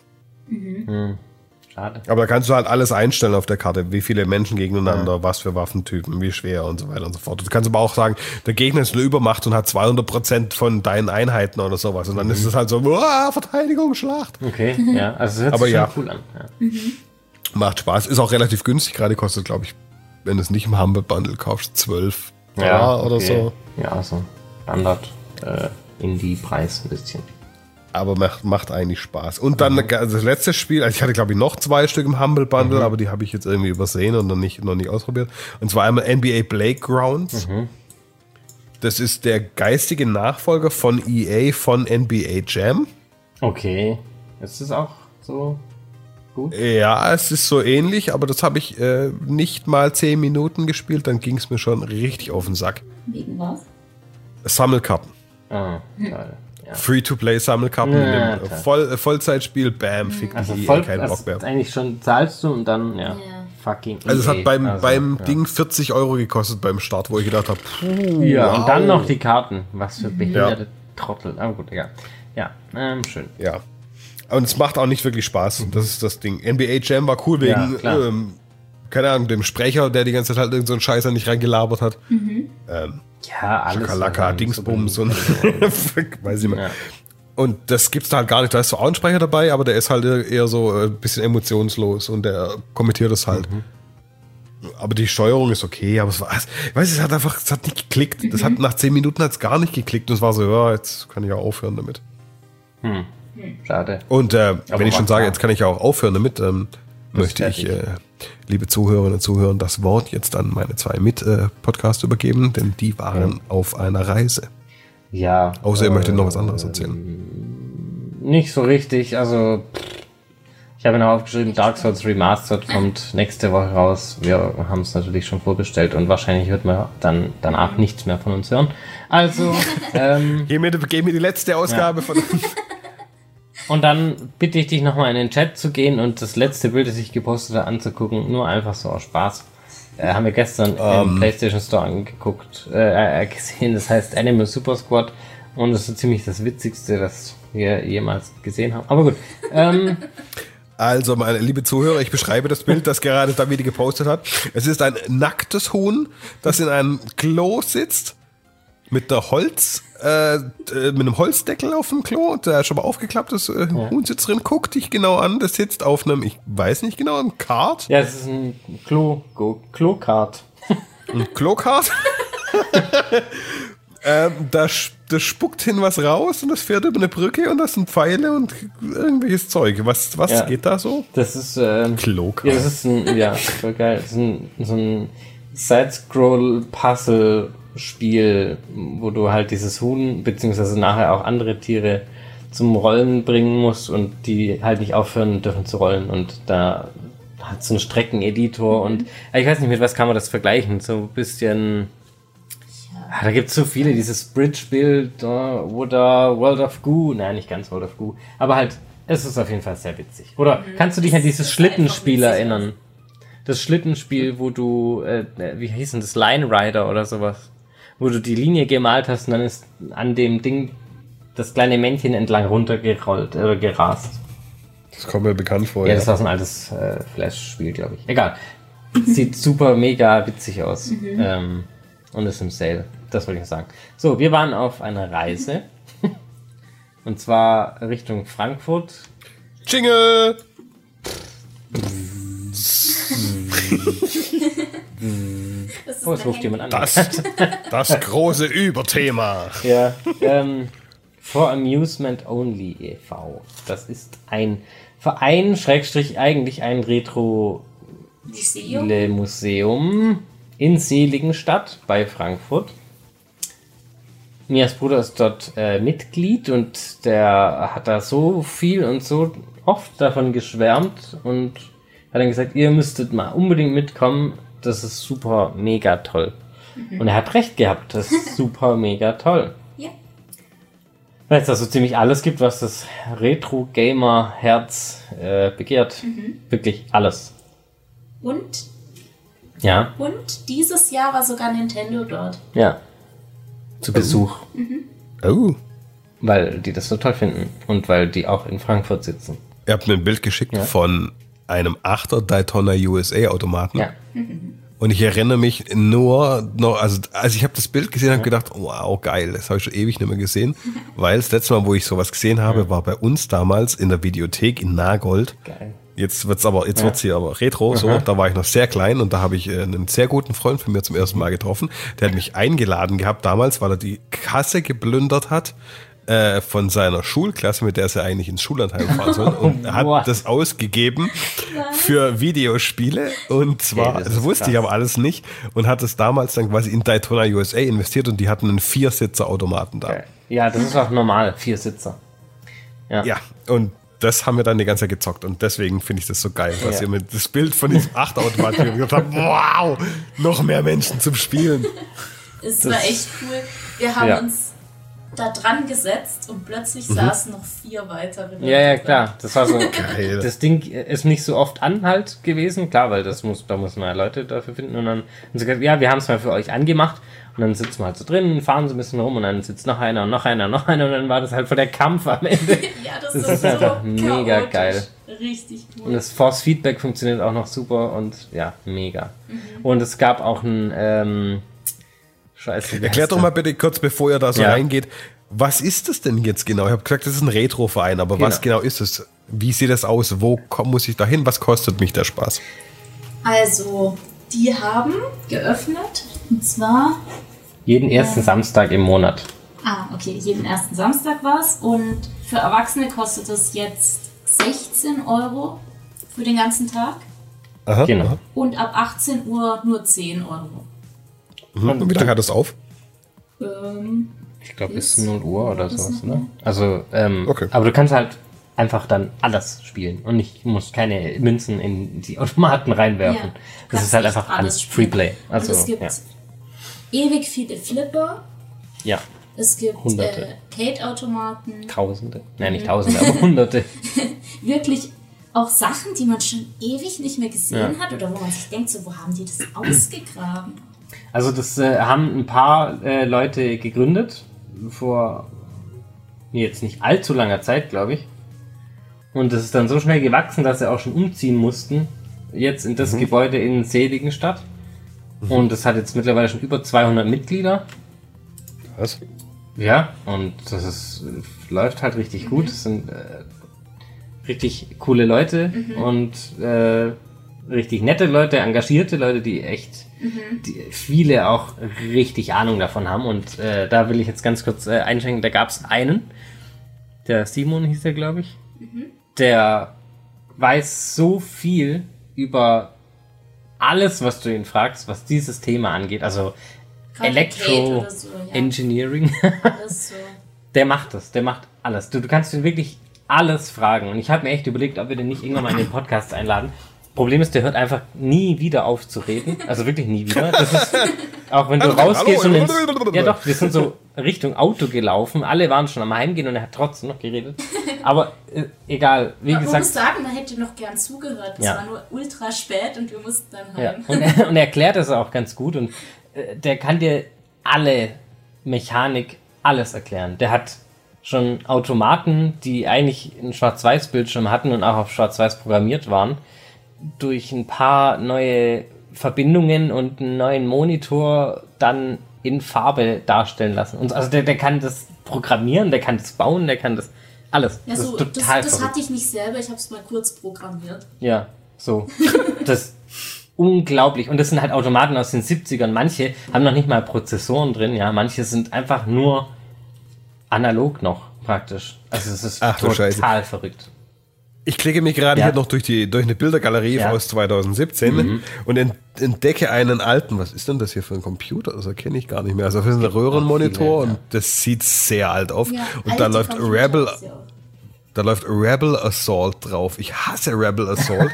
Schade. Aber da kannst du halt alles einstellen auf der Karte, wie viele Menschen gegeneinander, was für Waffentypen, wie schwer und so weiter und so fort. Du kannst aber auch sagen, der Gegner ist eine Übermacht und hat 200% von deinen Einheiten oder sowas. Und dann ist es halt so, Verteidigung, Schlacht. Okay, ja, also es hört sich schon cool an. Ja. Macht Spaß, ist auch relativ günstig, gerade kostet, glaube ich, wenn du es nicht im Humble Bundle kaufst, 12 oder so. Ja, so Standard Indie-Preis ein bisschen. Aber macht eigentlich Spaß. Und dann das letzte Spiel, also ich hatte glaube ich noch 2 Stück im Humble Bundle, aber die habe ich jetzt irgendwie übersehen und noch nicht ausprobiert. Und zwar einmal NBA Playgrounds. Das ist der geistige Nachfolger von EA von NBA Jam. Okay, ist das auch so gut? Ja, es ist so ähnlich, aber das habe ich nicht mal 10 Minuten gespielt, dann ging es mir schon richtig auf den Sack. Wegen was? Sammelkarten. Ah, geil. Ja. Free-to-Play-Sammelkarten in einem Vollzeitspiel, bam, fick dich, kein Bock mehr. Eigentlich schon zahlst du und dann, fucking Also es hat beim Ding 40 € gekostet beim Start, wo ich gedacht habe, und dann noch die Karten, was für behinderte Trottel. Aber gut, schön. keine Ahnung, dem Sprecher, der die ganze Zeit halt irgend so einen Scheiß an nicht reingelabert hat. Ja, alles. Schakalaka, Dingsbums und weiß ich mal. Ja. Und das gibt's da halt gar nicht. Da ist zwar auch ein Sprecher dabei, aber der ist halt eher so ein bisschen emotionslos und der kommentiert das halt. Aber die Steuerung ist okay, aber es war, ich weiß, es hat nicht geklickt. Das hat nach 10 Minuten hat's gar nicht geklickt und es war so, ja, jetzt kann ich auch aufhören damit. Schade. Und wenn ich schon sage, klar. jetzt kann ich auch aufhören damit, möchte ich, fertig. liebe Zuhörerinnen und Zuhörer, das Wort jetzt an meine 2 Mit-Podcasts übergeben, denn die waren auf einer Reise. Ja. Außer ihr möchtet noch was anderes erzählen. Nicht so richtig, also ich habe noch aufgeschrieben, Dark Souls Remastered kommt nächste Woche raus. Wir haben es natürlich schon vorbestellt und wahrscheinlich wird man dann danach nichts mehr von uns hören. Also, Geh mir die letzte Ausgabe von... und dann bitte ich dich nochmal in den Chat zu gehen und das letzte Bild, das ich gepostet habe, anzugucken. Nur einfach so aus Spaß. Haben wir gestern im PlayStation Store angeguckt, gesehen. Das heißt Animal Super Squad. Und das ist so ziemlich das Witzigste, das wir jemals gesehen haben. Aber gut. Also, meine liebe Zuhörer, ich beschreibe das Bild, das gerade Davide gepostet hat. Es ist ein nacktes Huhn, das in einem Klo sitzt, mit einem Holzdeckel auf dem Klo, und der schon mal aufgeklapptes Huhn sitzt drin, guckt dich genau an, das sitzt auf einem, ich weiß nicht genau, einem Kart. Ja, es ist ein Klo-Kart. Ein Klokart. Das spuckt hin was raus und das fährt über eine Brücke und das sind Pfeile und irgendwelches Zeug. Was geht da so? Das ist Klokart. Ja, das ist voll geil. Das ist so ein Side-Scroll-Puzzle-Spiel, wo du halt dieses Huhn beziehungsweise nachher auch andere Tiere zum Rollen bringen musst und die halt nicht aufhören dürfen zu rollen, und da hat so einen Streckeneditor und ich weiß nicht, mit was kann man das vergleichen, so ein bisschen. Da gibt es so viele, dieses Bridge-Spiel oder World of Goo. Nein, nicht ganz World of Goo. Aber halt, es ist auf jeden Fall sehr witzig. Oder kannst du dich an dieses Schlittenspiel erinnern? Das Schlittenspiel, wo du, wie hieß denn das? Line Rider oder sowas. Wo du die Linie gemalt hast und dann ist an dem Ding das kleine Männchen entlang runtergerollt oder gerast. Das kommt mir bekannt vor. Ja, das war so ein altes Flash-Spiel, glaube ich. Egal. Sieht super mega witzig aus. Und ist im Sale. Das wollte ich sagen. So, wir waren auf einer Reise. Und zwar Richtung Frankfurt. Jingle! Oh, es ruft jemand an. Das große Überthema. Ja. For Amusement Only e.V. Das ist ein Verein, Schrägstrich eigentlich ein Retro-Museum in Seligenstadt bei Frankfurt. Mias Bruder ist dort Mitglied und der hat da so viel und so oft davon geschwärmt und hat dann gesagt, ihr müsstet mal unbedingt mitkommen, das ist super mega toll. Und er hat recht gehabt, das ist super mega toll. Ja. Weil es da so ziemlich alles gibt, was das Retro-Gamer-Herz begehrt. Wirklich alles. Und Ja, dieses Jahr war sogar Nintendo dort. ja. Zu Besuch. Oh. Weil die das so toll finden. Und weil die auch in Frankfurt sitzen. Ihr habt mir ein Bild geschickt von einem 8er Daytona USA Automaten. Ja. Und ich erinnere mich nur noch, also als ich habe das Bild gesehen, habe gedacht, wow, geil, das habe ich schon ewig nicht mehr gesehen. Weil das letzte Mal, wo ich sowas gesehen habe, war bei uns damals in der Videothek in Nagold. Geil. Jetzt wird's hier aber retro, so. Da war ich noch sehr klein und da habe ich einen sehr guten Freund von mir zum ersten Mal getroffen. Der hat mich eingeladen gehabt damals, weil er die Kasse geplündert hat von seiner Schulklasse, mit der er eigentlich ins Schullandheim fahren soll. Und er hat das ausgegeben für Videospiele. Und zwar, Okay, das wusste ich aber alles nicht. Und hat es damals dann quasi in Daytona USA investiert und die hatten einen 4-Sitzer-Automaten da. Geil. Ja, das ist auch normal, 4 Sitzer. Ja, und das haben wir dann die ganze Zeit gezockt und deswegen finde ich das so geil, dass ihr mit das Bild von diesem 8er-Automaten gesagt habt, wow, noch mehr Menschen zum Spielen. Es war echt cool. Wir haben uns da dran gesetzt und plötzlich saßen noch 4 weitere Leute. Ja, klar. Das war so. Geil. Das Ding ist nicht so oft Anhalt gewesen, klar, weil da muss man ja Leute dafür finden. Und dann haben sie gesagt, ja, wir haben es mal für euch angemacht. Und dann sitzen wir halt so drin, fahren so ein bisschen rum und dann sitzt noch einer und noch einer und noch einer und dann war das halt voll der Kampf am Ende. Ja, das Das ist ist einfach so mega chaotisch. geil. Richtig Und cool. das Force Feedback funktioniert auch noch super und ja, mega. Und es gab auch ein Scheiße. Erklärt doch mal bitte kurz, bevor ihr da so Ja. reingeht, was ist das denn jetzt genau? Ich habe gesagt, das ist ein Retro-Verein, aber was genau ist es? Wie sieht das aus? Wo muss ich da hin? Was kostet mich der Spaß? Also, die haben geöffnet, und zwar, Jeden ersten Samstag im Monat. okay, jeden ersten Samstag war's, und für Erwachsene kostet es jetzt 16 € für den ganzen Tag Aha, Genau. aha. und ab 18 Uhr nur 10 €. Und wie lange hat das auf? Ich glaube, bis 0 Uhr oder bis sowas, 0 oder? Also, Okay. aber du kannst halt einfach dann alles spielen und musst keine Münzen in die Automaten reinwerfen. Ja, das kannst ist halt echt einfach alles alles spielen. Freeplay. Also, Und es gibt ja. ewig viele Flipper, Ja, es gibt Hunderte. Kate-Automaten, Tausende. Nein, nicht Tausende, aber Hunderte. wirklich auch Sachen, die man schon ewig nicht mehr gesehen hat oder wo man sich denkt, so, wo haben die das ausgegraben? Also das haben ein paar Leute gegründet, vor jetzt nicht allzu langer Zeit, glaube ich. Und das ist dann so schnell gewachsen, dass sie auch schon umziehen mussten, jetzt in das Gebäude in Seligenstadt. Und das hat jetzt mittlerweile schon über 200 Mitglieder. Was? Ja, und das läuft halt richtig gut. Das sind richtig coole Leute und richtig nette Leute, engagierte Leute, die echt die viele auch richtig Ahnung davon haben. Und da will ich jetzt ganz kurz einschränken. Da gab es einen, der Simon hieß der, glaube ich, der weiß so viel über alles, was du ihn fragst, was dieses Thema angeht. Also Gerade Kate oder so, ja. Engineering. Alles so. Der macht das, der macht alles. Du kannst ihn wirklich alles fragen. Und ich habe mir echt überlegt, ob wir den nicht irgendwann mal in den Podcast einladen. Problem ist, der hört einfach nie wieder auf zu reden. Also wirklich nie wieder. Das ist, auch wenn du rausgehst und ja doch, wir sind so Richtung Auto gelaufen. Alle waren schon am Heimgehen und er hat trotzdem noch geredet. Aber egal, wie Man muss gesagt. sagen, man hätte noch gern zugehört. Das Ja. war nur ultra spät und wir mussten dann Ja, heim. und er erklärt das auch ganz gut und der kann dir alle Mechanik, alles erklären. Der hat schon Automaten, die eigentlich einen Schwarz-Weiß-Bildschirm hatten und auch auf Schwarz-Weiß programmiert waren, durch ein paar neue Verbindungen und einen neuen Monitor dann in Farbe darstellen lassen. Und also der kann das programmieren, der kann das bauen, der kann das alles. Ja, das so, ist total das verrückt. hatte ich nicht selber, ich habe es mal kurz programmiert. Ja, so. Das ist unglaublich. Und das sind halt Automaten aus den 70ern. Manche haben noch nicht mal Prozessoren drin, ja. Manche sind einfach nur analog noch, praktisch. Also es ist Ach du Scheiße. total verrückt. Ich klicke mich gerade Ja. hier noch durch eine Bildergalerie Ja. aus 2017 und entdecke einen alten, was ist denn das hier für ein Computer? Das erkenne ich gar nicht mehr. Also das ist ein Röhrenmonitor viele, ja. und das sieht sehr alt auf. Ja, Und da alte läuft Computer Rebel, ist ja auch- da läuft Rebel Assault drauf. Ich hasse Rebel Assault.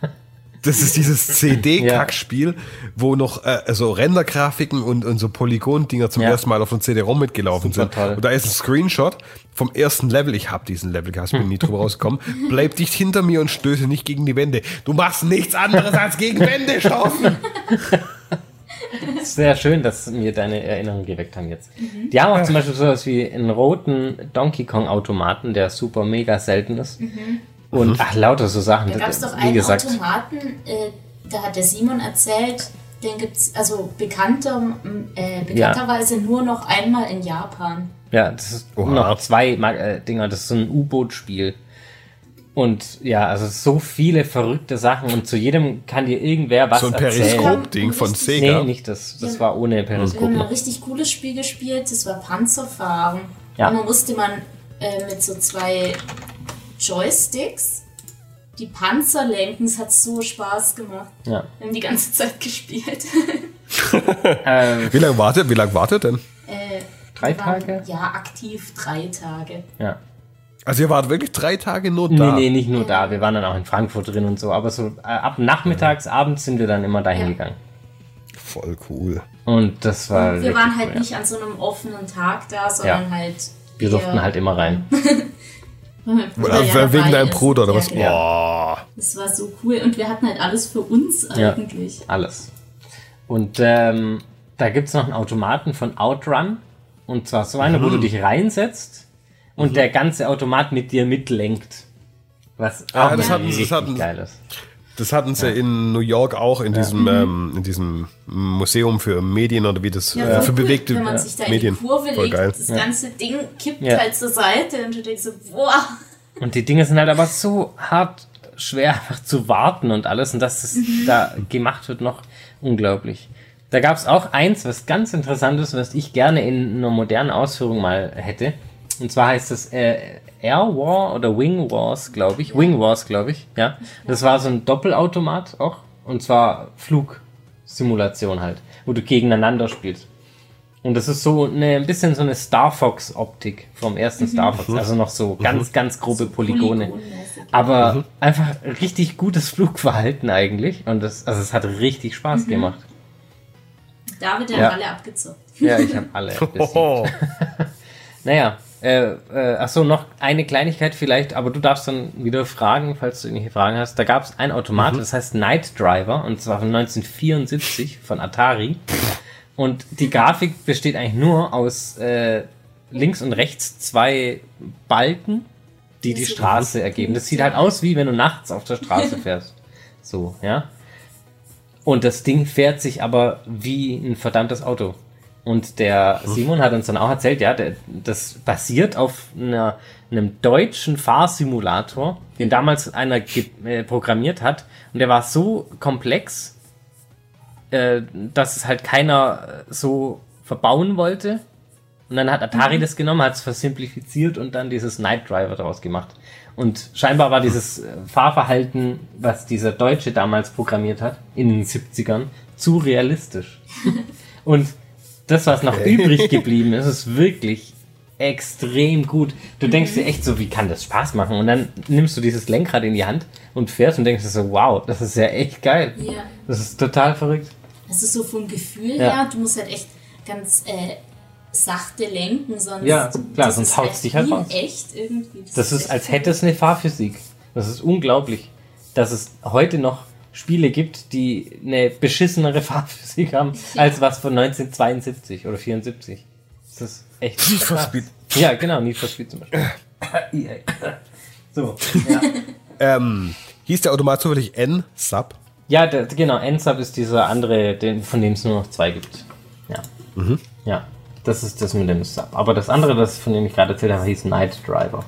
Das ist dieses CD-Kackspiel, wo noch so Rendergrafiken und so Polygon-Dinger zum Ja. ersten Mal auf dem CD-ROM mitgelaufen Super sind. toll. Und da ist ein Screenshot vom ersten Level. Ich habe diesen Level gehasst, bin nie drüber rausgekommen. Bleib dicht hinter mir und stöße nicht gegen die Wände. Du machst nichts anderes als gegen Wände stoßen. Sehr schön, dass mir deine Erinnerungen geweckt haben jetzt. Die haben auch zum Beispiel sowas wie einen roten Donkey Kong Automaten, der super mega selten ist. Und ach, lauter so Sachen. Da gab es doch Wie einen gesagt, Automaten, da hat der Simon erzählt, den gibt es also bekannterweise nur noch einmal in Japan. ja, das ist Oha. noch zwei Dinger. Das ist so ein U-Boot-Spiel. Und ja, also so viele verrückte Sachen und zu jedem kann dir irgendwer was So ein erzählen. Periskop-Ding von Sega. Nee, nicht das. Das war ohne Wir Periskop haben ein noch. richtig cooles Spiel gespielt, das war Panzerfahren. Ja. Und da musste man mit so 2 Joysticks die Panzer lenken. Es hat so Spaß gemacht. Ja. Wir haben die ganze Zeit gespielt. Wie lange wartet denn? 3 Wir waren, Tage? Ja, aktiv 3 Tage. Ja. Also ihr wart wirklich 3 Tage nur da. Nee, nicht nur da. Wir waren dann auch in Frankfurt drin und so. Aber so ab nachmittags, abends sind wir dann immer dahin Ja. gegangen. Voll cool. Und das war Wir wirklich waren halt cool, ja. nicht an so einem offenen Tag da, sondern halt. Wir durften eher- halt immer rein. Mein Bruder ja Wegen dabei deinem ist. Bruder oder Ja, was? genau. Boah. Das war so cool und wir hatten halt alles für uns Ja. eigentlich. Alles. Und da gibt es noch einen Automaten von Outrun. Und zwar so einer, wo du dich reinsetzt und der ganze Automat mit dir mitlenkt. Was Ah, auch das hatten- richtig das hatten- geil ist. Das hatten sie in New York auch in diesem Museum für Medien oder wie das Ja, für voll cool, bewegte wenn man sich da Medien. in die Kurve Voll legt, geil. das ganze Ding kippt Ja. halt zur Seite und du denkst so, boah. Und die Dinge sind halt aber so hart schwer einfach zu warten und alles und dass das da gemacht wird noch unglaublich. Da gab es auch eins, was ganz interessant ist, was ich gerne in einer modernen Ausführung mal hätte. Und zwar heißt es Air War oder Wing Wars, glaube ich. Wing Wars, glaube ich, ja. Das war so ein Doppelautomat auch. Und zwar Flugsimulation halt, wo du gegeneinander spielst. Und das ist so ein bisschen so eine Star Fox-Optik vom ersten Star Fox. Also noch so ganz, ganz grobe Polygone. Polygonmäßig. Aber einfach richtig gutes Flugverhalten eigentlich. Und es hat richtig Spaß gemacht. David Ja. hat alle abgezockt. Ja, ich habe alle. Oh, Naja, achso, noch eine Kleinigkeit vielleicht, aber du darfst dann wieder fragen, falls du irgendwelche Fragen hast. Da gab es ein Automat, das heißt Night Driver, und zwar von 1974 von Atari. Und die Grafik besteht eigentlich nur aus links und rechts 2 Balken, die die Straße ergeben. Das sieht halt aus, wie wenn du nachts auf der Straße fährst. So, ja. Und das Ding fährt sich aber wie ein verdammtes Auto. Und der Simon hat uns dann auch erzählt, ja, das basiert auf einem deutschen Fahrsimulator, den damals einer programmiert hat. Und der war so komplex, dass es halt keiner so verbauen wollte. Und dann hat Atari das genommen, hat es versimplifiziert und dann dieses Night Driver daraus gemacht. Und scheinbar war dieses Fahrverhalten, was dieser Deutsche damals programmiert hat, in den 70ern, zu realistisch. Und das, was noch übrig geblieben ist, ist wirklich extrem gut. Du denkst dir echt so, wie kann das Spaß machen? Und dann nimmst du dieses Lenkrad in die Hand und fährst und denkst dir so, wow, das ist ja echt geil. Ja. Das ist total verrückt. Das ist so vom Gefühl Ja. her, du musst halt echt ganz sachte lenken, sonst, Ja, klar, das sonst ist haut's dich halt nie raus. echt irgendwie. Das ist, echt als hätte es eine Fahrphysik. Das ist unglaublich, dass es heute noch Spiele gibt, die eine beschissenere Fahrphysik haben, als was von 1972 oder 74. Das ist echt Need for krass. Speed. Ja, genau, Need for Speed zum Beispiel. EA. So, ja. hieß der Automat zufällig N-Sub? Ja, genau, N-Sub ist dieser andere, von dem es nur noch 2 gibt. Ja. Ja, das ist das mit dem Sub. Aber das andere, das von dem ich gerade erzählt habe, hieß Night Driver.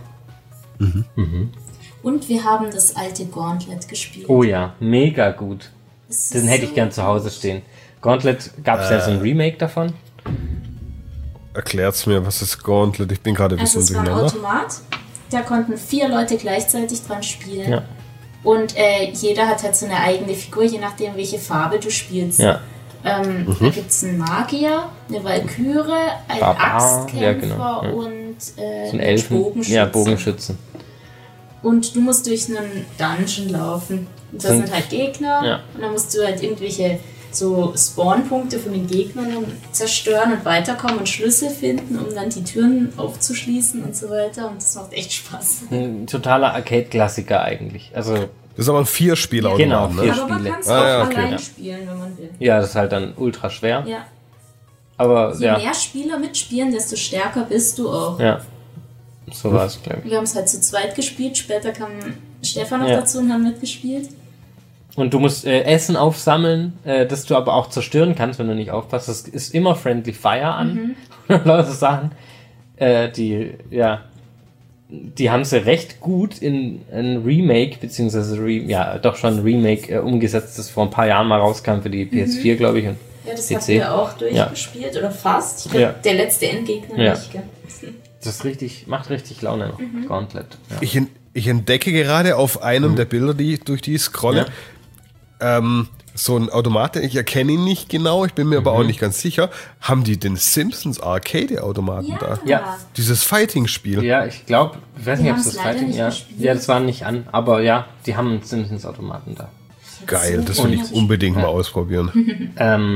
Und wir haben das alte Gauntlet gespielt. Oh ja, mega gut. Das Den ist hätte ich so gern zu Hause stehen. Gauntlet, gab es ja so ein Remake davon. Erklärt's mir, was ist Gauntlet? Ich bin gerade ein Also bisschen es war ein durcheinander. Automat, da konnten 4 Leute gleichzeitig dran spielen. Ja. Und jeder hat halt so eine eigene Figur, je nachdem, welche Farbe du spielst. Ja, Da gibt es einen Magier, eine Valkyrie, einen Barbar, Axtkämpfer ja, genau, ja. und so ein einen Elfen. Bogenschützen. Ja, Bogenschützen. Und du musst durch einen Dungeon laufen. Und da Sind- sind halt Gegner. Ja. Und dann musst du halt irgendwelche so Spawnpunkte von den Gegnern zerstören und weiterkommen und Schlüssel finden, um dann die Türen aufzuschließen und so weiter. Und das macht echt Spaß. Ein totaler Arcade-Klassiker eigentlich. Also, Das ist aber ein 4-Spieler-Automat, Genau, ne? 4 Aber man Spiele. kann es Ah, auch ja, okay. allein Ja. spielen, wenn man will. ja, das ist halt dann ultra schwer. Ja. Aber Je ja, mehr Spieler mitspielen, desto stärker bist du auch. ja. So war es, glaube ich. Wir haben es halt zu zweit gespielt, später kam Stefan noch Ja. dazu und haben mitgespielt. Und du musst Essen aufsammeln, das du aber auch zerstören kannst, wenn du nicht aufpasst. Das ist immer Friendly Fire an. Und Leute Sachen, die haben sie recht gut in ein Remake, beziehungsweise doch schon ein Remake umgesetzt, das vor ein paar Jahren mal rauskam für die PS4, glaube ich. Und Ja, das PC. hatten wir auch durchgespielt oder fast. Ich glaub, Ja. der letzte Endgegner Ja. nicht, gell? das ist macht richtig Laune noch. Gauntlet. Ja. Ich entdecke gerade auf einem der Bilder, durch die ich scrolle, so ein Automat, ich erkenne ihn nicht genau, ich bin mir aber auch nicht ganz sicher. Haben die den Simpsons Arcade-Automaten da? Ja. Dieses Fighting-Spiel. Ja, ich glaube, ich weiß Wir nicht, ob es haben's das leider Fighting, nicht ja. gespielt. Ja, das war nicht an, aber ja, die haben einen Simpsons-Automaten da. Geil, das will ich unbedingt mal ausprobieren.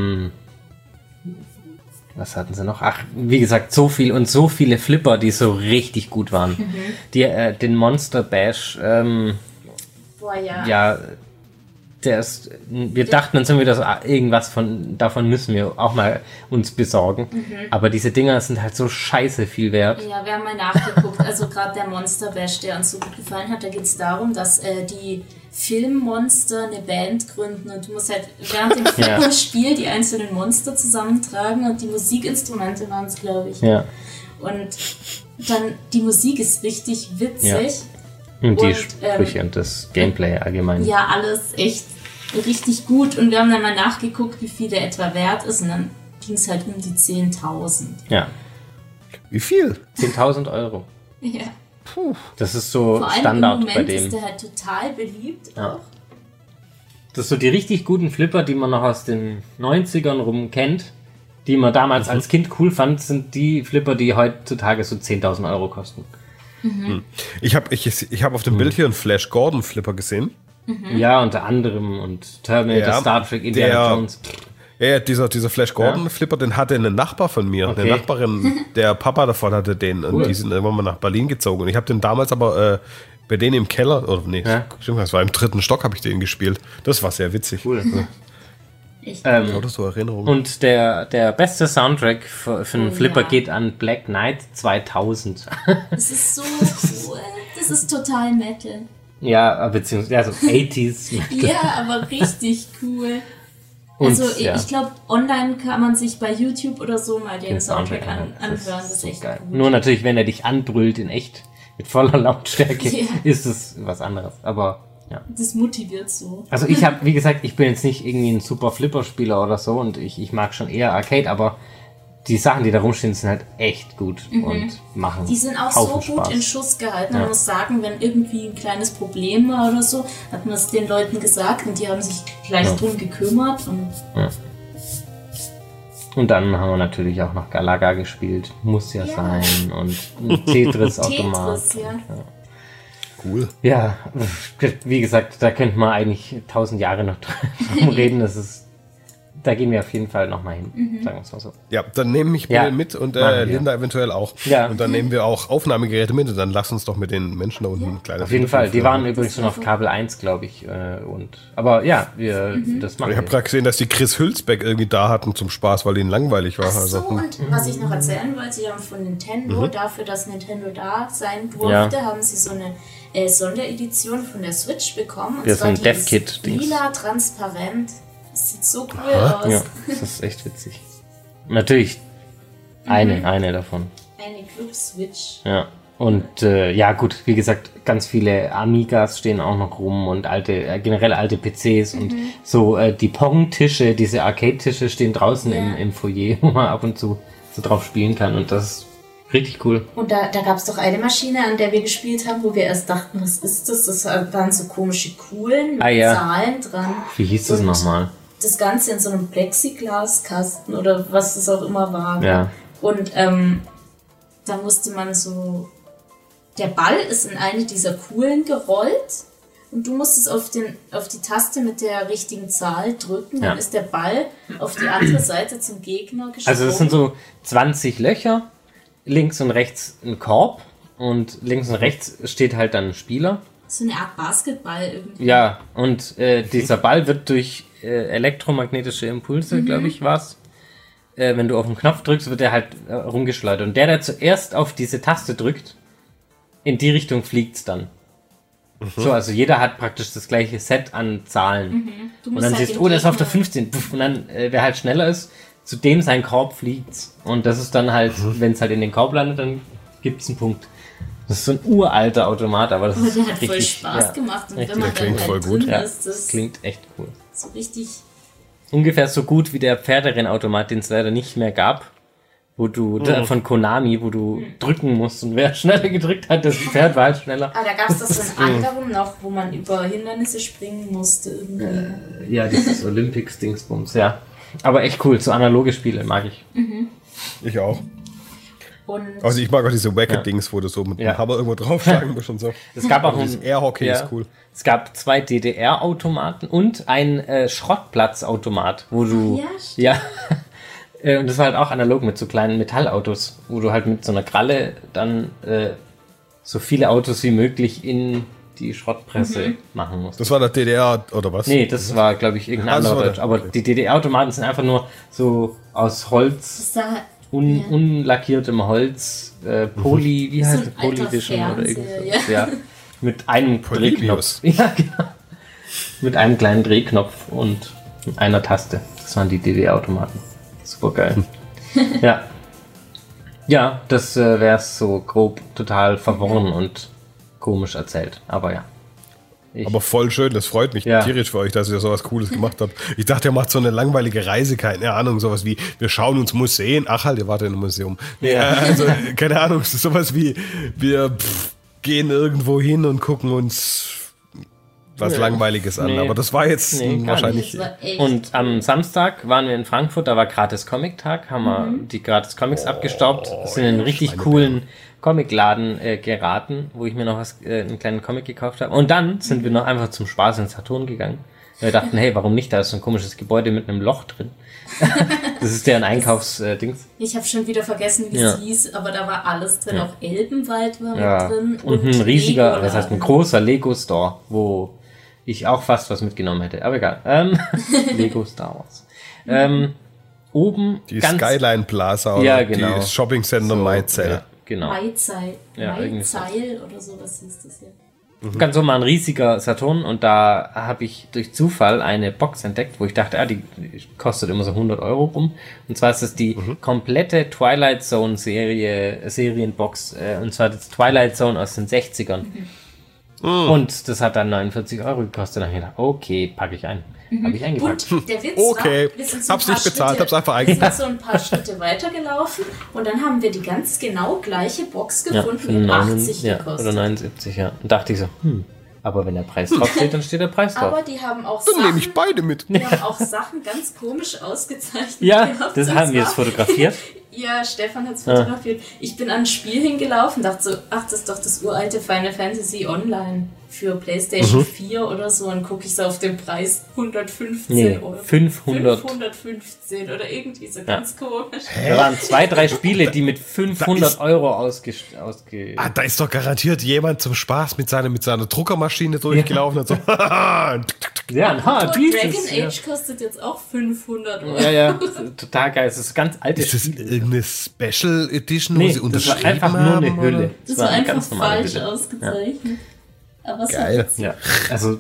Was hatten sie noch? Ach, wie gesagt, so viel und so viele Flipper, die so richtig gut waren. Die, den Monster Bash, Boah, ja. ja, wir dachten uns irgendwie, dass irgendwas davon müssen wir auch mal uns besorgen. Aber diese Dinger sind halt so scheiße viel wert. Ja, wir haben mal nachgeguckt. Also gerade der Monster Bash, der uns so gut gefallen hat, da geht es darum, dass die Filmmonster eine Band gründen und du musst halt während dem Flipper-Spiel die einzelnen Monster zusammentragen und die Musikinstrumente waren es, glaube ich. Ja. Und dann, die Musik ist richtig witzig. Ja. Und die Sprüche und das Gameplay allgemein. Ja, alles echt richtig gut. Und wir haben dann mal nachgeguckt, wie viel der etwa wert ist. Und dann ging es halt um die 10.000. Ja. Wie viel? 10.000 Euro. Ja. Puh. Das ist so Vor allem Standard im Moment bei dem. ist der halt total beliebt Ja. auch. Das sind so die richtig guten Flipper, die man noch aus den 90ern rum kennt, die man damals als Kind cool fand, sind die Flipper, die heutzutage so 10.000 Euro kosten. Ich hab auf dem Bild hier einen Flash Gordon Flipper gesehen. Ja, unter anderem und Terminator, Ja, Star Trek, Indiana Jones. Ja, dieser Flash Gordon Flipper, den hatte ein Nachbar von mir. Okay. Eine Nachbarin, der Papa davon hatte den. Und die sind irgendwann mal nach Berlin gezogen. Und ich habe den damals aber bei denen im Keller, oder nee, stimmt, das war im 3. Stock, habe ich den gespielt. Das war sehr witzig. Cool. Oder so Erinnerungen. Und der beste Soundtrack für einen Flipper geht an Black Knight 2000. Das ist so cool. Das ist total Metal. Ja, beziehungsweise so 80s. Ja, aber richtig cool. Und, Also ja. ich glaube, online kann man sich bei YouTube oder so mal den Soundtrack anhören. Das ist so echt geil. gut. Nur natürlich, wenn er dich anbrüllt in echt mit voller Lautstärke, Ja. ist es was anderes. Aber ja. Das motiviert so. Also ich habe, wie gesagt, ich bin jetzt nicht irgendwie ein super Flipper-Spieler oder so und ich mag schon eher Arcade, aber die Sachen, die da rumstehen, sind halt echt gut und machen Die sind auch Haufen so gut Spaß. in Schuss gehalten. Man muss sagen, wenn irgendwie ein kleines Problem war oder so, hat man es den Leuten gesagt und die haben sich gleich drum gekümmert. Und Und dann haben wir natürlich auch noch Galaga gespielt, muss ja sein, und ein Tetris-Automat. Tetris, ja. Cool. Ja, wie gesagt, da könnte man eigentlich 1000 Jahre noch drum reden. Da gehen wir auf jeden Fall nochmal hin, sagen wir es mal so. Ja, dann nehme ich Bill mit und machen wir. Linda eventuell auch. Ja. Und dann nehmen wir auch Aufnahmegeräte mit und dann lass uns doch mit den Menschen da unten kleine Auf jeden Fall, die waren übrigens schon auf Kabel 1, glaube ich. Aber ja, das machen Ich habe wir. gerade gesehen, dass die Chris Hülsbeck irgendwie da hatten zum Spaß, weil ihnen langweilig war. So, Also, und was ich noch erzählen wollte, sie haben von Nintendo, dafür, dass Nintendo da sein durfte, haben sie so eine Sonderedition von der Switch bekommen. Und Ja, so zwar ein die Dev-Kit-Dings. lila transparent. Das sieht so cool aus. Ja, das ist echt witzig. Natürlich eine davon. Eine Club-Switch. Ja. Und ja gut, wie gesagt, ganz viele Amigas stehen auch noch rum und generell alte PCs und so die Pong-Tische, diese Arcade-Tische stehen draußen im Foyer, wo man ab und zu so drauf spielen kann und das ist richtig cool. Und da gab es doch eine Maschine, an der wir gespielt haben, wo wir erst dachten, was ist das? Das waren so komische Kugeln mit Zahlen dran. Wie hieß das nochmal? Das Ganze in so einem Plexiglaskasten oder was es auch immer war. Ja. Und da musste man so... Der Ball ist in eine dieser Kugeln gerollt und du musstest auf die Taste mit der richtigen Zahl drücken. Dann ist der Ball auf die andere Seite zum Gegner gesprungen. Also das sind so 20 Löcher, links und rechts ein Korb und links und rechts steht halt dann ein Spieler. So eine Art Basketball irgendwie. Ja, und dieser Ball wird durch elektromagnetische Impulse, glaube ich, war's. Wenn du auf den Knopf drückst, wird er halt rumgeschleudert. Und der zuerst auf diese Taste drückt, in die Richtung fliegt's dann. So, also jeder hat praktisch das gleiche Set an Zahlen. Du Und musst dann halt siehst den du, der ist auf der Gegner- 15. Puff, und dann, wer halt schneller ist, zu dem sein Korb fliegt's. Und das ist dann halt, wenn es halt in den Korb landet, dann gibt's einen Punkt. Das ist so ein uralter Automat, aber das Aber ist der hat voll richtig, Spaß gemacht. Und richtig. wenn man Der klingt dann voll halt gut. drin Ja, ist, das klingt echt cool. so richtig... Ungefähr so gut wie der Pferderennautomat, den es leider nicht mehr gab, wo du von Konami, wo du drücken musst und wer schneller gedrückt hat, das Pferd war halt schneller. Ah, da gab es das so einen anderen noch, wo man über Hindernisse springen musste irgendwie. Ja, dieses Olympics-Dingsbums, ja. Aber echt cool, so analoge Spiele mag ich. ich auch. Und Also ich mag auch diese Wacket-Dings, wo du so mit dem Hammer irgendwo draufschlagen musst und so. Es gab auch dieses Airhockey ist cool. Es gab 2 DDR-Automaten und ein Schrottplatzautomat, wo du Ja, und das war halt auch analog mit so kleinen Metallautos, wo du halt mit so einer Kralle dann so viele Autos wie möglich in die Schrottpresse machen musste. Das war der DDR oder was? Nee, das war, glaube ich, irgendein anderer Deutsch. Aber die DDR-Automaten sind einfach nur so aus Holz, unlackiertem Holz, Poly, wie heißt das? Polyvision oder irgendwas. Ja. Mit einem Drehknopf. Ja, genau. Mit einem kleinen Drehknopf und einer Taste. Das waren die DDR-Automaten. Super geil. Ja. Ja, das wäre so grob total verworren und komisch erzählt. Aber ja. Aber voll schön, das freut mich tierisch für euch, dass ihr sowas Cooles gemacht habt. Ich dachte, ihr macht so eine langweilige Reise, keine Ahnung, sowas wie, wir schauen uns Museen, ach halt, ihr wart in einem Museum. Ja. Also, keine Ahnung, sowas wie, wir gehen irgendwo hin und gucken uns was Langweiliges an. Aber das war jetzt wahrscheinlich... Und am Samstag waren wir in Frankfurt, da war gratis Comic-Tag, haben wir die gratis Comics abgestaubt, sind in einen richtig coolen Comicladen geraten, wo ich mir noch einen kleinen Comic gekauft habe. Und dann sind wir noch einfach zum Spaß ins Saturn gegangen. Wir dachten, hey, warum nicht? Da ist so ein komisches Gebäude mit einem Loch drin. Das ist deren Einkaufsdings. Ich habe schon wieder vergessen, wie es hieß, aber da war alles drin. Auch Elbenwald war mit drin. Und ein riesiger, das heißt ein großer Lego-Store, wo ich auch fast was mitgenommen hätte. Aber egal. Lego Star Wars. Oben die Skyline Plaza oder die Shopping Center Maizeil. Ja, genau. Maizeil oder sowas hieß das hier. Ganz oben ein riesiger Saturn und da habe ich durch Zufall eine Box entdeckt, wo ich dachte, die kostet immer so 100 € rum. Und zwar ist das die komplette Twilight Zone Serienbox. Und zwar das Twilight Zone aus den 60ern. Und das hat dann 49 € gekostet. Dann habe ich gedacht, okay, packe ich ein. Habe ich eingepackt. Und der Witz war, so hab's nicht bezahlt, hab's einfach eingepackt. Wir sind so ein paar Schritte weitergelaufen und dann haben wir die ganz genau gleiche Box gefunden, mit 80 gekostet. Oder 79, ja. Und dachte ich so, aber wenn der Preis draufsteht, dann steht der Preis drauf. Aber die haben auch Dann nehme ich beide mit. Die haben auch Sachen ganz komisch ausgezeichnet. Ja, das haben wir jetzt fotografiert. Ja, Stefan hat es fotografiert. Ich bin an ein Spiel hingelaufen, dachte so, das ist doch das uralte Final Fantasy Online für PlayStation 4 oder so. Und gucke ich so auf den Preis 115 oder 515 oder irgendwie so ganz komisch. Da waren 2-3 Spiele, die mit 500 € da ist doch garantiert jemand zum Spaß mit seiner Druckermaschine durchgelaufen und so. Dragon Age kostet jetzt auch 500 €. Ja, total geil. Es ist ganz altes Spiel. Ist das irgendeine Special Edition, wo sie unterschrieben haben? Das war einfach nur eine Hülle. Das war einfach falsch ausgezeichnet. Aber geil. Ja, also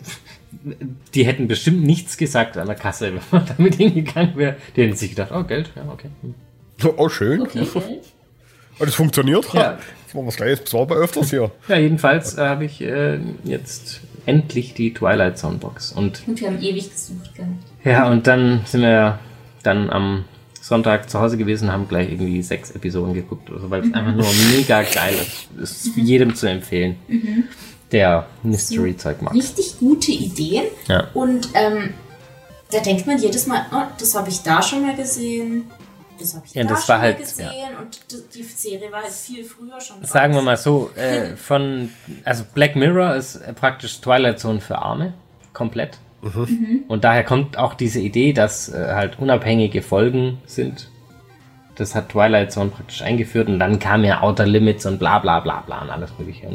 die hätten bestimmt nichts gesagt an der Kasse, wenn man damit hingegangen wäre. Die hätten sich gedacht, Geld, ja, okay. Oh, schön. Okay, Geld. Und das funktioniert. Ja. Das war was Gleiches, das war bei öfters hier. Ja, jedenfalls habe ich jetzt endlich die Twilight Zone Box. Und wir haben ewig gesucht, gell? Ja, und dann sind wir dann am Sonntag zu Hause gewesen, haben gleich irgendwie 6 Episoden geguckt, also, weil es einfach nur mega geil ist. Das ist jedem zu empfehlen, der Mystery-Zeug mag. Richtig gute Ideen. Ja. Und da denkt man jedes Mal, das habe ich da schon mal gesehen. Das habe ich da schon mal gesehen. Ja. Und die Serie war halt viel früher schon. Sagen wir mal so, also Black Mirror ist praktisch Twilight Zone für Arme. Komplett. Und daher kommt auch diese Idee, dass halt unabhängige Folgen sind. Das hat Twilight Zone praktisch eingeführt und dann kam ja Outer Limits und bla bla bla bla und alles mögliche.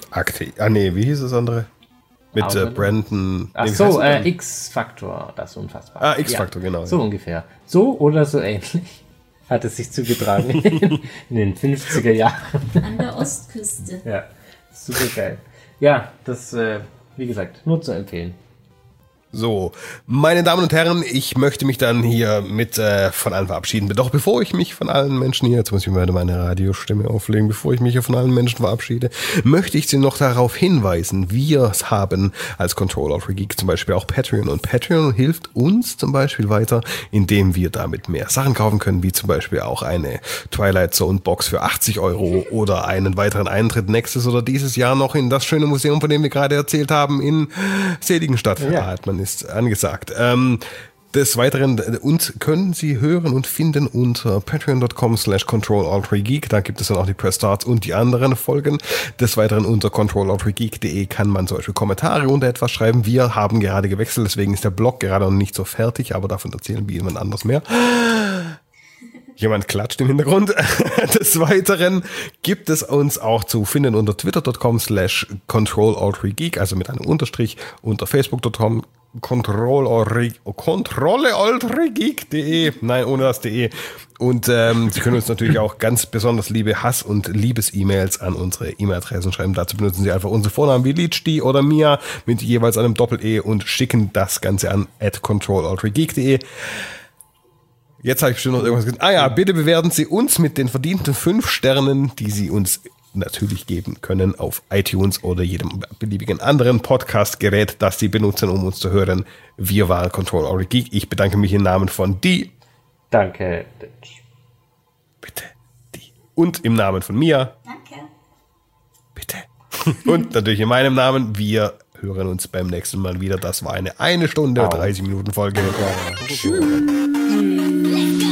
Wie hieß das andere? Mit Brandon. Ach so, X-Factor, das Unfassbare. X-Factor, genau. So ungefähr. So oder so ähnlich hat es sich zugetragen in den 50er Jahren. An der Ostküste. Ja, super geil. Ja, das, wie gesagt, nur zu empfehlen. So, meine Damen und Herren, ich möchte mich dann hier mit von allen verabschieden. Doch bevor ich mich von allen Menschen hier, jetzt muss ich mal meine Radiostimme auflegen, bevor ich mich hier von allen Menschen verabschiede, möchte ich Sie noch darauf hinweisen, wir haben als Control Geek zum Beispiel auch Patreon. Und Patreon hilft uns zum Beispiel weiter, indem wir damit mehr Sachen kaufen können, wie zum Beispiel auch eine Twilight Zone Box für 80 € oder einen weiteren Eintritt nächstes oder dieses Jahr noch in das schöne Museum, von dem wir gerade erzählt haben, in Seligenstadt. Ja. Ist angesagt. Des Weiteren, uns können Sie hören und finden unter patreon.com/control-alt-geek. Da gibt es dann auch die Press Starts und die anderen Folgen. Des Weiteren unter control-alt-geek.de kann man zum Beispiel Kommentare unter etwas schreiben. Wir haben gerade gewechselt, deswegen ist der Blog gerade noch nicht so fertig, aber davon erzählen wir jemand anders mehr. Jemand klatscht im Hintergrund. Des Weiteren gibt es uns auch zu finden unter twitter.com/control-alt-geek, also mit einem Unterstrich, unter facebook.com controllealtgeek.de, nein, ohne das .de. Und Sie können uns natürlich auch ganz besonders liebe Hass- und Liebes-E-Mails an unsere E-Mail-Adressen schreiben. Dazu benutzen Sie einfach unsere Vornamen wie Lichti oder Mia mit jeweils einem Doppel-E und schicken das Ganze an @controllealtgeek.de. Jetzt habe ich bestimmt noch irgendwas gesagt. Bitte bewerten Sie uns mit den verdienten 5 Sternen, die Sie uns natürlich geben können auf iTunes oder jedem beliebigen anderen Podcast-Gerät, das Sie benutzen, um uns zu hören. Wir waren Control Alt Geek. Ich bedanke mich im Namen von Die. Danke. Bitte. Die. Und im Namen von Mia. Danke. Bitte. Und natürlich in meinem Namen. Wir hören uns beim nächsten Mal wieder. Das war eine 1 Stunde, 30 Minuten Folge. Tschüss.